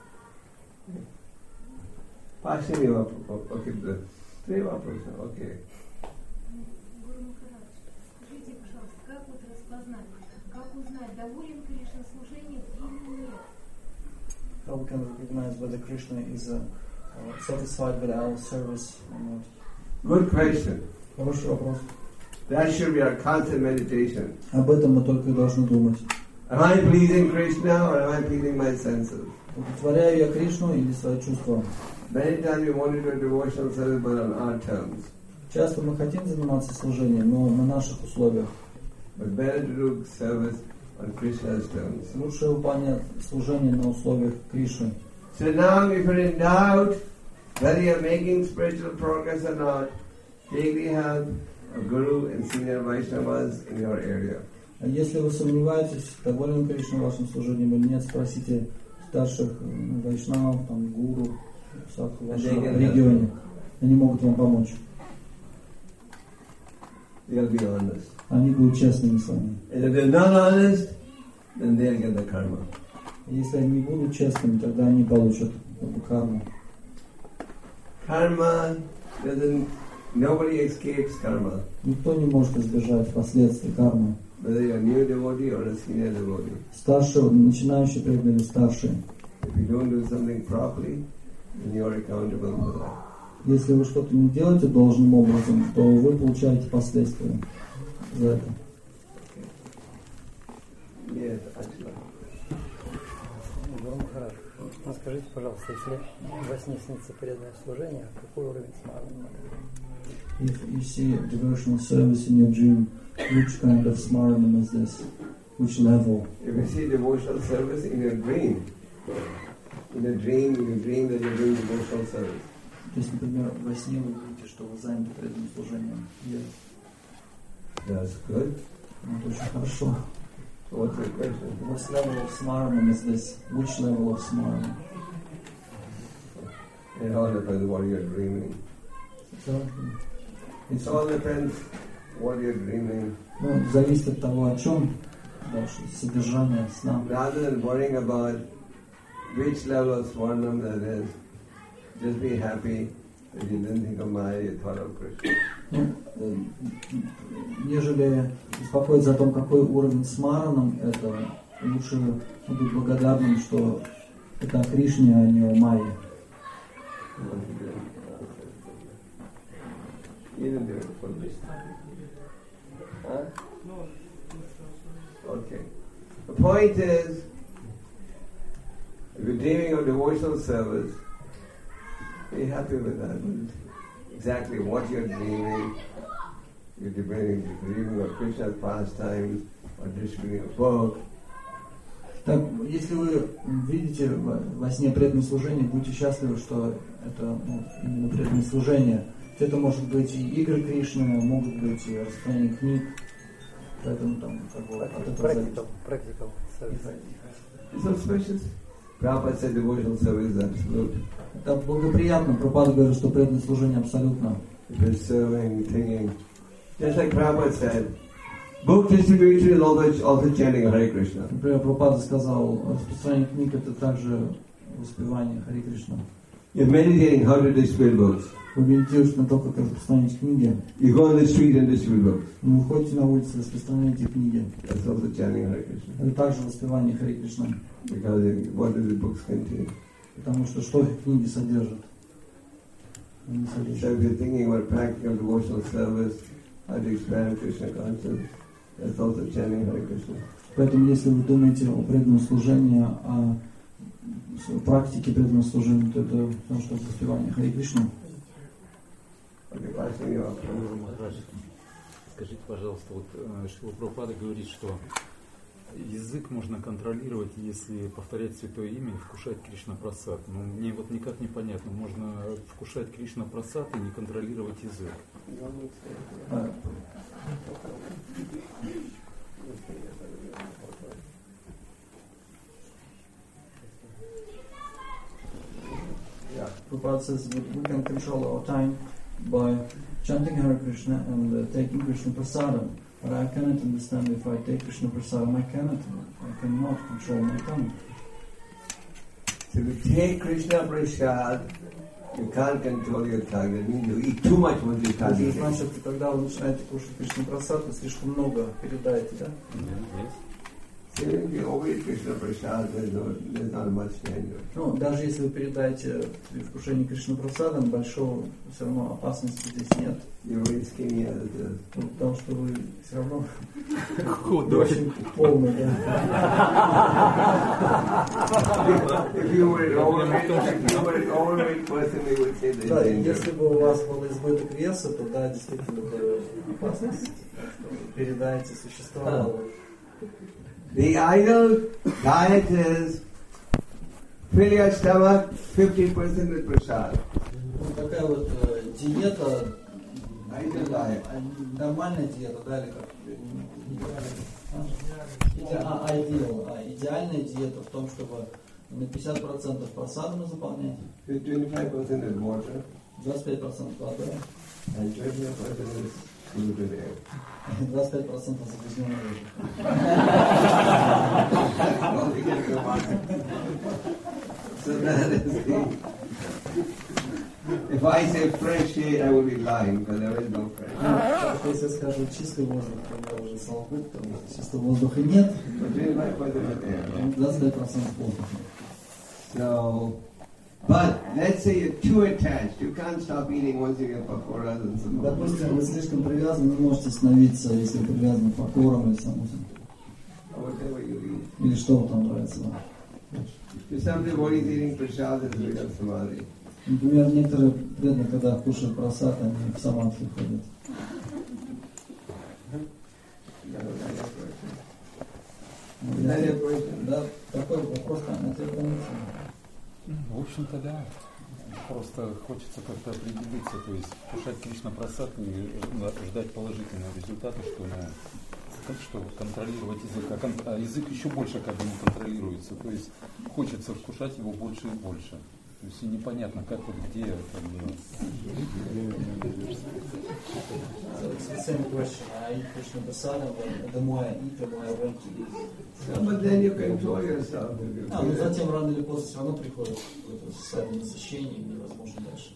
Пашини вопрос. Okay, три вопроса. Okay. Гуру Махарадж, скажите, пожалуйста, как вот распознать, как узнать, доволен Кришна служением или нет? How we can recognize whether Krishna is satisfied with our service or not? Good question. Хороший вопрос. That should be our constant meditation. Об этом мы только и должны думать. Am I pleasing Krishna or am I pleasing my senses? Удовлетворяю я Кришну или свои чувства? Many times we want to do a devotional service but on our terms. Часто мы хотим заниматься служением, но на наших условиях. But better to do service on Krishna's terms. Лучше выполнять служение на условиях Кришны. So now if you're in doubt whether you're making spiritual progress or not, take the help of Guru and senior Vaishnavas in your area. А если вы сомневаетесь, доволен Кришна вашим служением или нет, спросите старших вайшнавов, там, гуру, садху в вашем регионе. Они могут вам помочь. They'll be honest. Они будут честными с вами. And if they're not honest, then they'll get the karma. Если они не будут честными, тогда они получат карму. Karma doesn't. Nobody escapes karma. Никто не может избежать последствий кармы. Whether you're a new devotee or a senior devotee. Старший, начинающий преданный, старший. If you don't do something properly, then you're accountable for that. Если вы что-то не делаете должным образом, то вы получаете последствия за это. Yes, actually. Гуру Махарадж, скажите, пожалуйста, если во сне снится преданное служение, какой уровень смарана? If you see devotional service in your dream, which kind of smaranam is this? Which level? If you see devotional service in your dream you dream that you're doing devotional service. То есть, например, во сне вы видите, что вы заняты преданным служением. That's good. Это очень хорошо. So what's the question? What level of smaranam is this? Which level of smaranam? It all depends what you're dreaming. It all depends what you're dreaming. Ну, зависит от того, о чем ваше содержание сна. Rather than worrying about which level of swarnam that is, just be happy that you didn't think of Maya, you thought of Krishna. Нежели беспокоиться о том, какой уровень смараном, это лучше быть благодарным, что это о Кришне, а не о Майе. You didn't do it for this. Huh? Okay. The point is, if you're dreaming of devotional service, be happy with that. Exactly what you're dreaming. You're dreaming of Krishna's pastimes, or distributing a book. Так, если вы видите во сне преданное служение, будьте счастливы, что это именно преданное служение. Это может быть и игры Кришны, могут быть и распространение книг. Поэтому там как бы от этого зависит. Practical service. It's auspicious. Prabhupada said devotional service is absolute. Это благоприятно. Прабхупада говорит, что преданное служение абсолютно. If you're serving, thinking, just like Prabhupada said, book distribution is also chanting Hare Krishna. Например, Прабхупада сказал, распространение книг это также воспевание Харе Кришна. You're meditating how to distribute books. Вы медитируете на то, как распространять книги. You go on the street and distribute books. Вы выходите на улицу, распространяете книги. That's also chanting Hare Krishna. Это также воспевание Харе Кришна. Because what do the books contain? Потому что книги содержат? Они So содержат. if you're thinking about practical devotional service, how to expand Krishna consciousness, that's also chanting Hare Krishna. Поэтому, если вы думаете о преданном служении, о практике преданного служения, то это потому что воспевание Харе Кришна. Okay, passing you up. Гуру Махарадж, скажите, пожалуйста, вот Шрила Прабхупада говорит, что язык можно контролировать, если повторять святое имя и вкушать Кришна Прасад. Но мне вот никак не понятно, можно вкушать Кришна Прасад и не контролировать язык. Prabhupada says that we can control our time by chanting Hare Krishna and taking Krishna Prasadam. But I cannot understand if I take Krishna Prasadam, I cannot control my tongue. So if you take Krishna Prasad, you can't control your tongue. That means you eat too much once you can't Это eat it. значит, когда вы начинаете кушать Кришна Прасад, вы слишком много передаете, да? Even if you overeat Krishna Prasad, there's not much danger. Ну, даже если вы передаете при вкушении Кришна Прасадом, большого все равно опасности здесь нет. You're very skinny as it is. Потому что вы все равно Худой. очень полный. Да. If you were an overweight person, they would say there's Да, danger. если бы у вас был избыток веса, то да, действительно бы опасность, что вы передаете существовало. The ideal diet is fill your stomach 50% with prasad. Ну, такая вот диета, Ideal diet. нормальная диета, да, или как? Идеальная диета в том, чтобы на 50% просадами заполнять, 25% is water, 25% воды, and 25% is polluted air. 25% загрязненной воды. So that is the. If I say fresh air, I will be lying because there is no fresh air. Если я скажу чистый воздух, то я уже солгу, потому что чистого воздуха нет, But 25% air. 25% воздуха. So, but let's say you're too attached. You can't stop eating once you get pakoras and some. Допустим, вы слишком привязаны, не можете остановиться, если вы привязаны к покорам или самусам. Or whatever you eat. Или что вам там нравится вам. If somebody is eating prasad, it's real samadhi. Например, некоторые преданные, когда кушают просад, они в самадхи входят. Да, такой вопрос там, ответ дополнительный. В общем-то, да. Просто хочется как-то определиться, то есть кушать Кришна Прасад и ждать положительного результата, что контролировать язык, а язык еще больше как бы не контролируется, то есть хочется вкушать его больше и больше. То есть и непонятно, как вот где это делать. So it's the same question. I eat Krishna Prasad, and the more I eat, the more I want to eat. But then you control yourself. Но затем рано или поздно все равно приходит какое-то состояние насыщения, и невозможно дальше.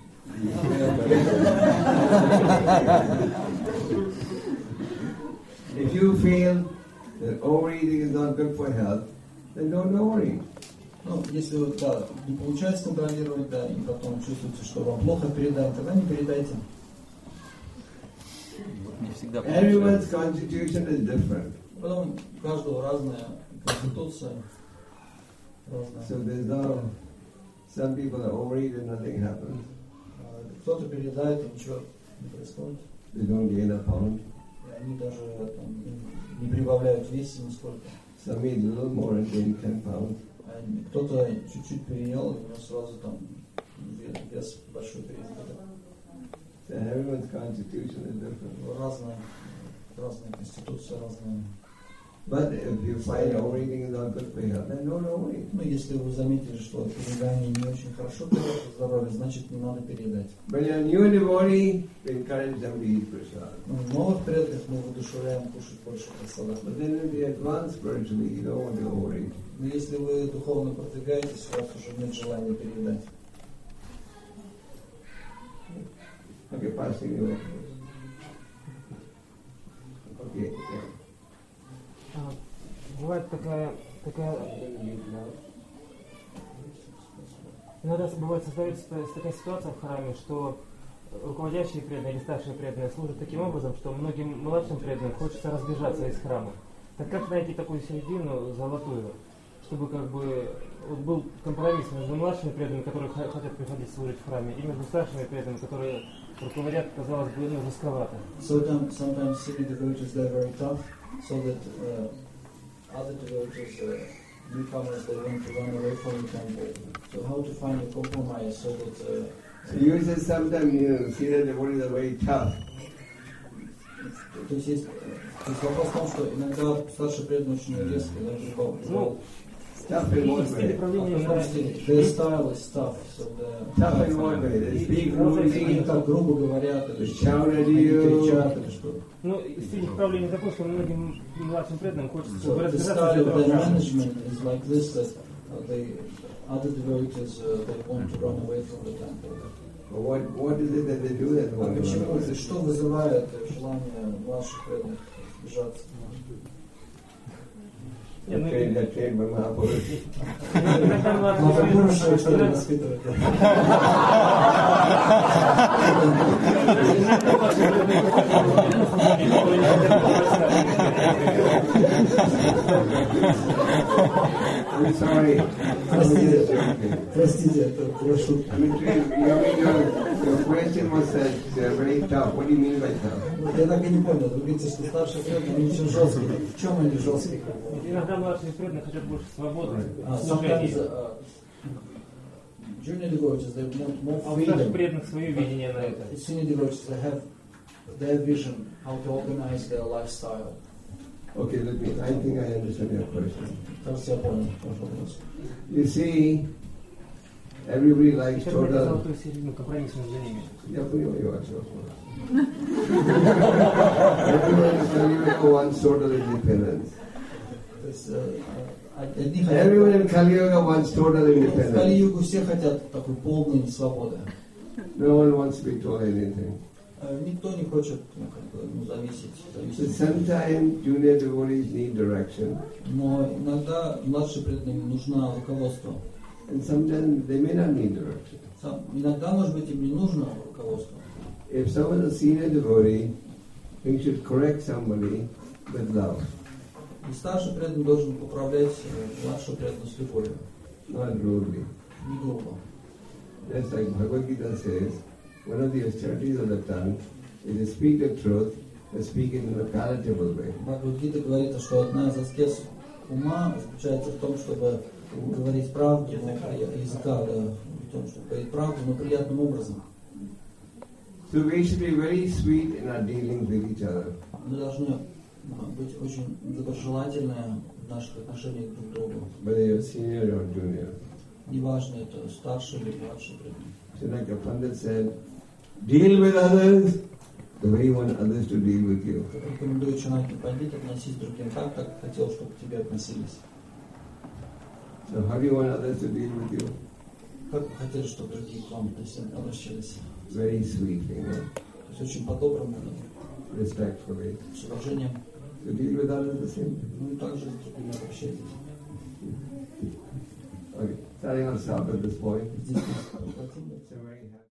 If you feel that overeating is not good for health, then don't overeat. Ну, если вот, да, не получается контролировать, да, и потом чувствуете, что вам плохо передаем, тогда не передайте. Не всегда Everyone's получается. constitution is different. Потом у каждого разная конституция, разная. So there's no, some people that overeat and nothing happens. Кто-то передает, и ничего не происходит. They don't gain a pound. И они даже там, не прибавляют вес нисколько. Some eat a little more and gain 10 pounds. Кто-то чуть-чуть переел, и у него сразу там вес большой переизбыток. So everyone's constitution is different. Разная конституция, разная. But if you find overeating is not good for health, then don't overeat. Ну, если вы заметили, что переедание не очень хорошо для вашего здоровья, значит не надо переедать. When you're a new devotee, we encourage them to eat prasad. Ну, в новых преданных мы воодушевляем кушать больше прасада. But then if you advance spiritually, you don't want to overeat. Но если вы духовно продвигаетесь, у вас уже нет желания переедать. Okay, passing you. Okay. Yeah. Бывает такая иногда бывает создается такая ситуация в храме, что руководящие преданные или старшие преданные служат таким образом, что многим младшим преданным хочется разбежаться из храма. Так как найти такую середину золотую, чтобы как бы вот был компромисс между младшими преданными, которые хотят приходить служить в храме, и между старшими преданными, которые руководят, казалось бы, жестковато. So sometimes senior devotees are very tough, so that other devotees, newcomers, they want to run away from the temple. So how to find a compromise so that... So you say sometimes you see that devotees are very tough. То есть вопрос в том, что иногда старшие преданные очень резкие, даже Tough in one way. their style is tough, so Tough in one way. They speak rudely, они так грубо говорят, или shout at они you. кричат, или что. Ну, стиль управления такой, что многим младшим преданным хочется So the разбираться style из of этого their храма. management is like this, that the other devotees, they want to run away from the temple. What is it that they do that one? Почему? Что вызывает желание младших преданных сбежаться? Trained by Mahapurush. Иногда Махапуруша, что ли, воспитывать? I'm sorry. Простите, это была шутка. Your question was very tough. What do you mean by tough? Вот я так и не понял. Вы говорите, что старшие преданные, они очень жесткие. В чем они жесткие? Иногда младшие преданные хотят больше свободы. Sometimes junior devotees, they want more А у старших freedom. преданных свое видение на это. Senior devotees, they have their vision, how to organize their lifestyle. Okay, I think I understand your question. Кажется, я понял ваш вопрос. You see, everybody likes Сейчас найти total. золотую середину, компромисс между ними. Я понимаю ваш вопрос. Everyone wants total independence. То есть, одни хотят... Everyone in Kali Yuga wants total В independence. Кали-югу все хотят такой полной свободы. No one wants to be told anything. Никто не хочет зависеть. So sometimes junior devotees need direction, Но иногда младшим преданным нужно руководство. and sometimes they may not need direction. Иногда, может быть, им не нужно руководство. If someone is a senior devotee, he should correct somebody with love, И старший преданный должен поправлять младшего преданного с любовью, not rudely. не грубо. Just like Bhagavad Gita says, one of the austerities of the tongue is to speak the truth, but speak it in a palatable way. Бхагавад-гита говорит, что одна из аскез ума заключается в том, чтобы говорить правду, языка, да, в том, чтобы говорить правду, но приятным образом. So we should be very sweet in our dealings with each other. Мы должны быть очень доброжелательны в наших отношениях друг к другу. Whether you're senior or junior. Неважно, это старший или младший преданный. So like a Pandit said, deal with others the way you want others to deal with you. Как рекомендует Чанакья Пандит, относись к другим так, как хотел, чтобы к тебе относились. So how do you want others to deal with you? Как вы хотели, чтобы другие к вам обращались? Very sweetly, you know, То есть очень по-доброму, respectfully. с уважением. So deal with others the same way. Ну и также с другими обращайтесь. Okay, starting on stop at this point. Здесь мы хотим. It's a very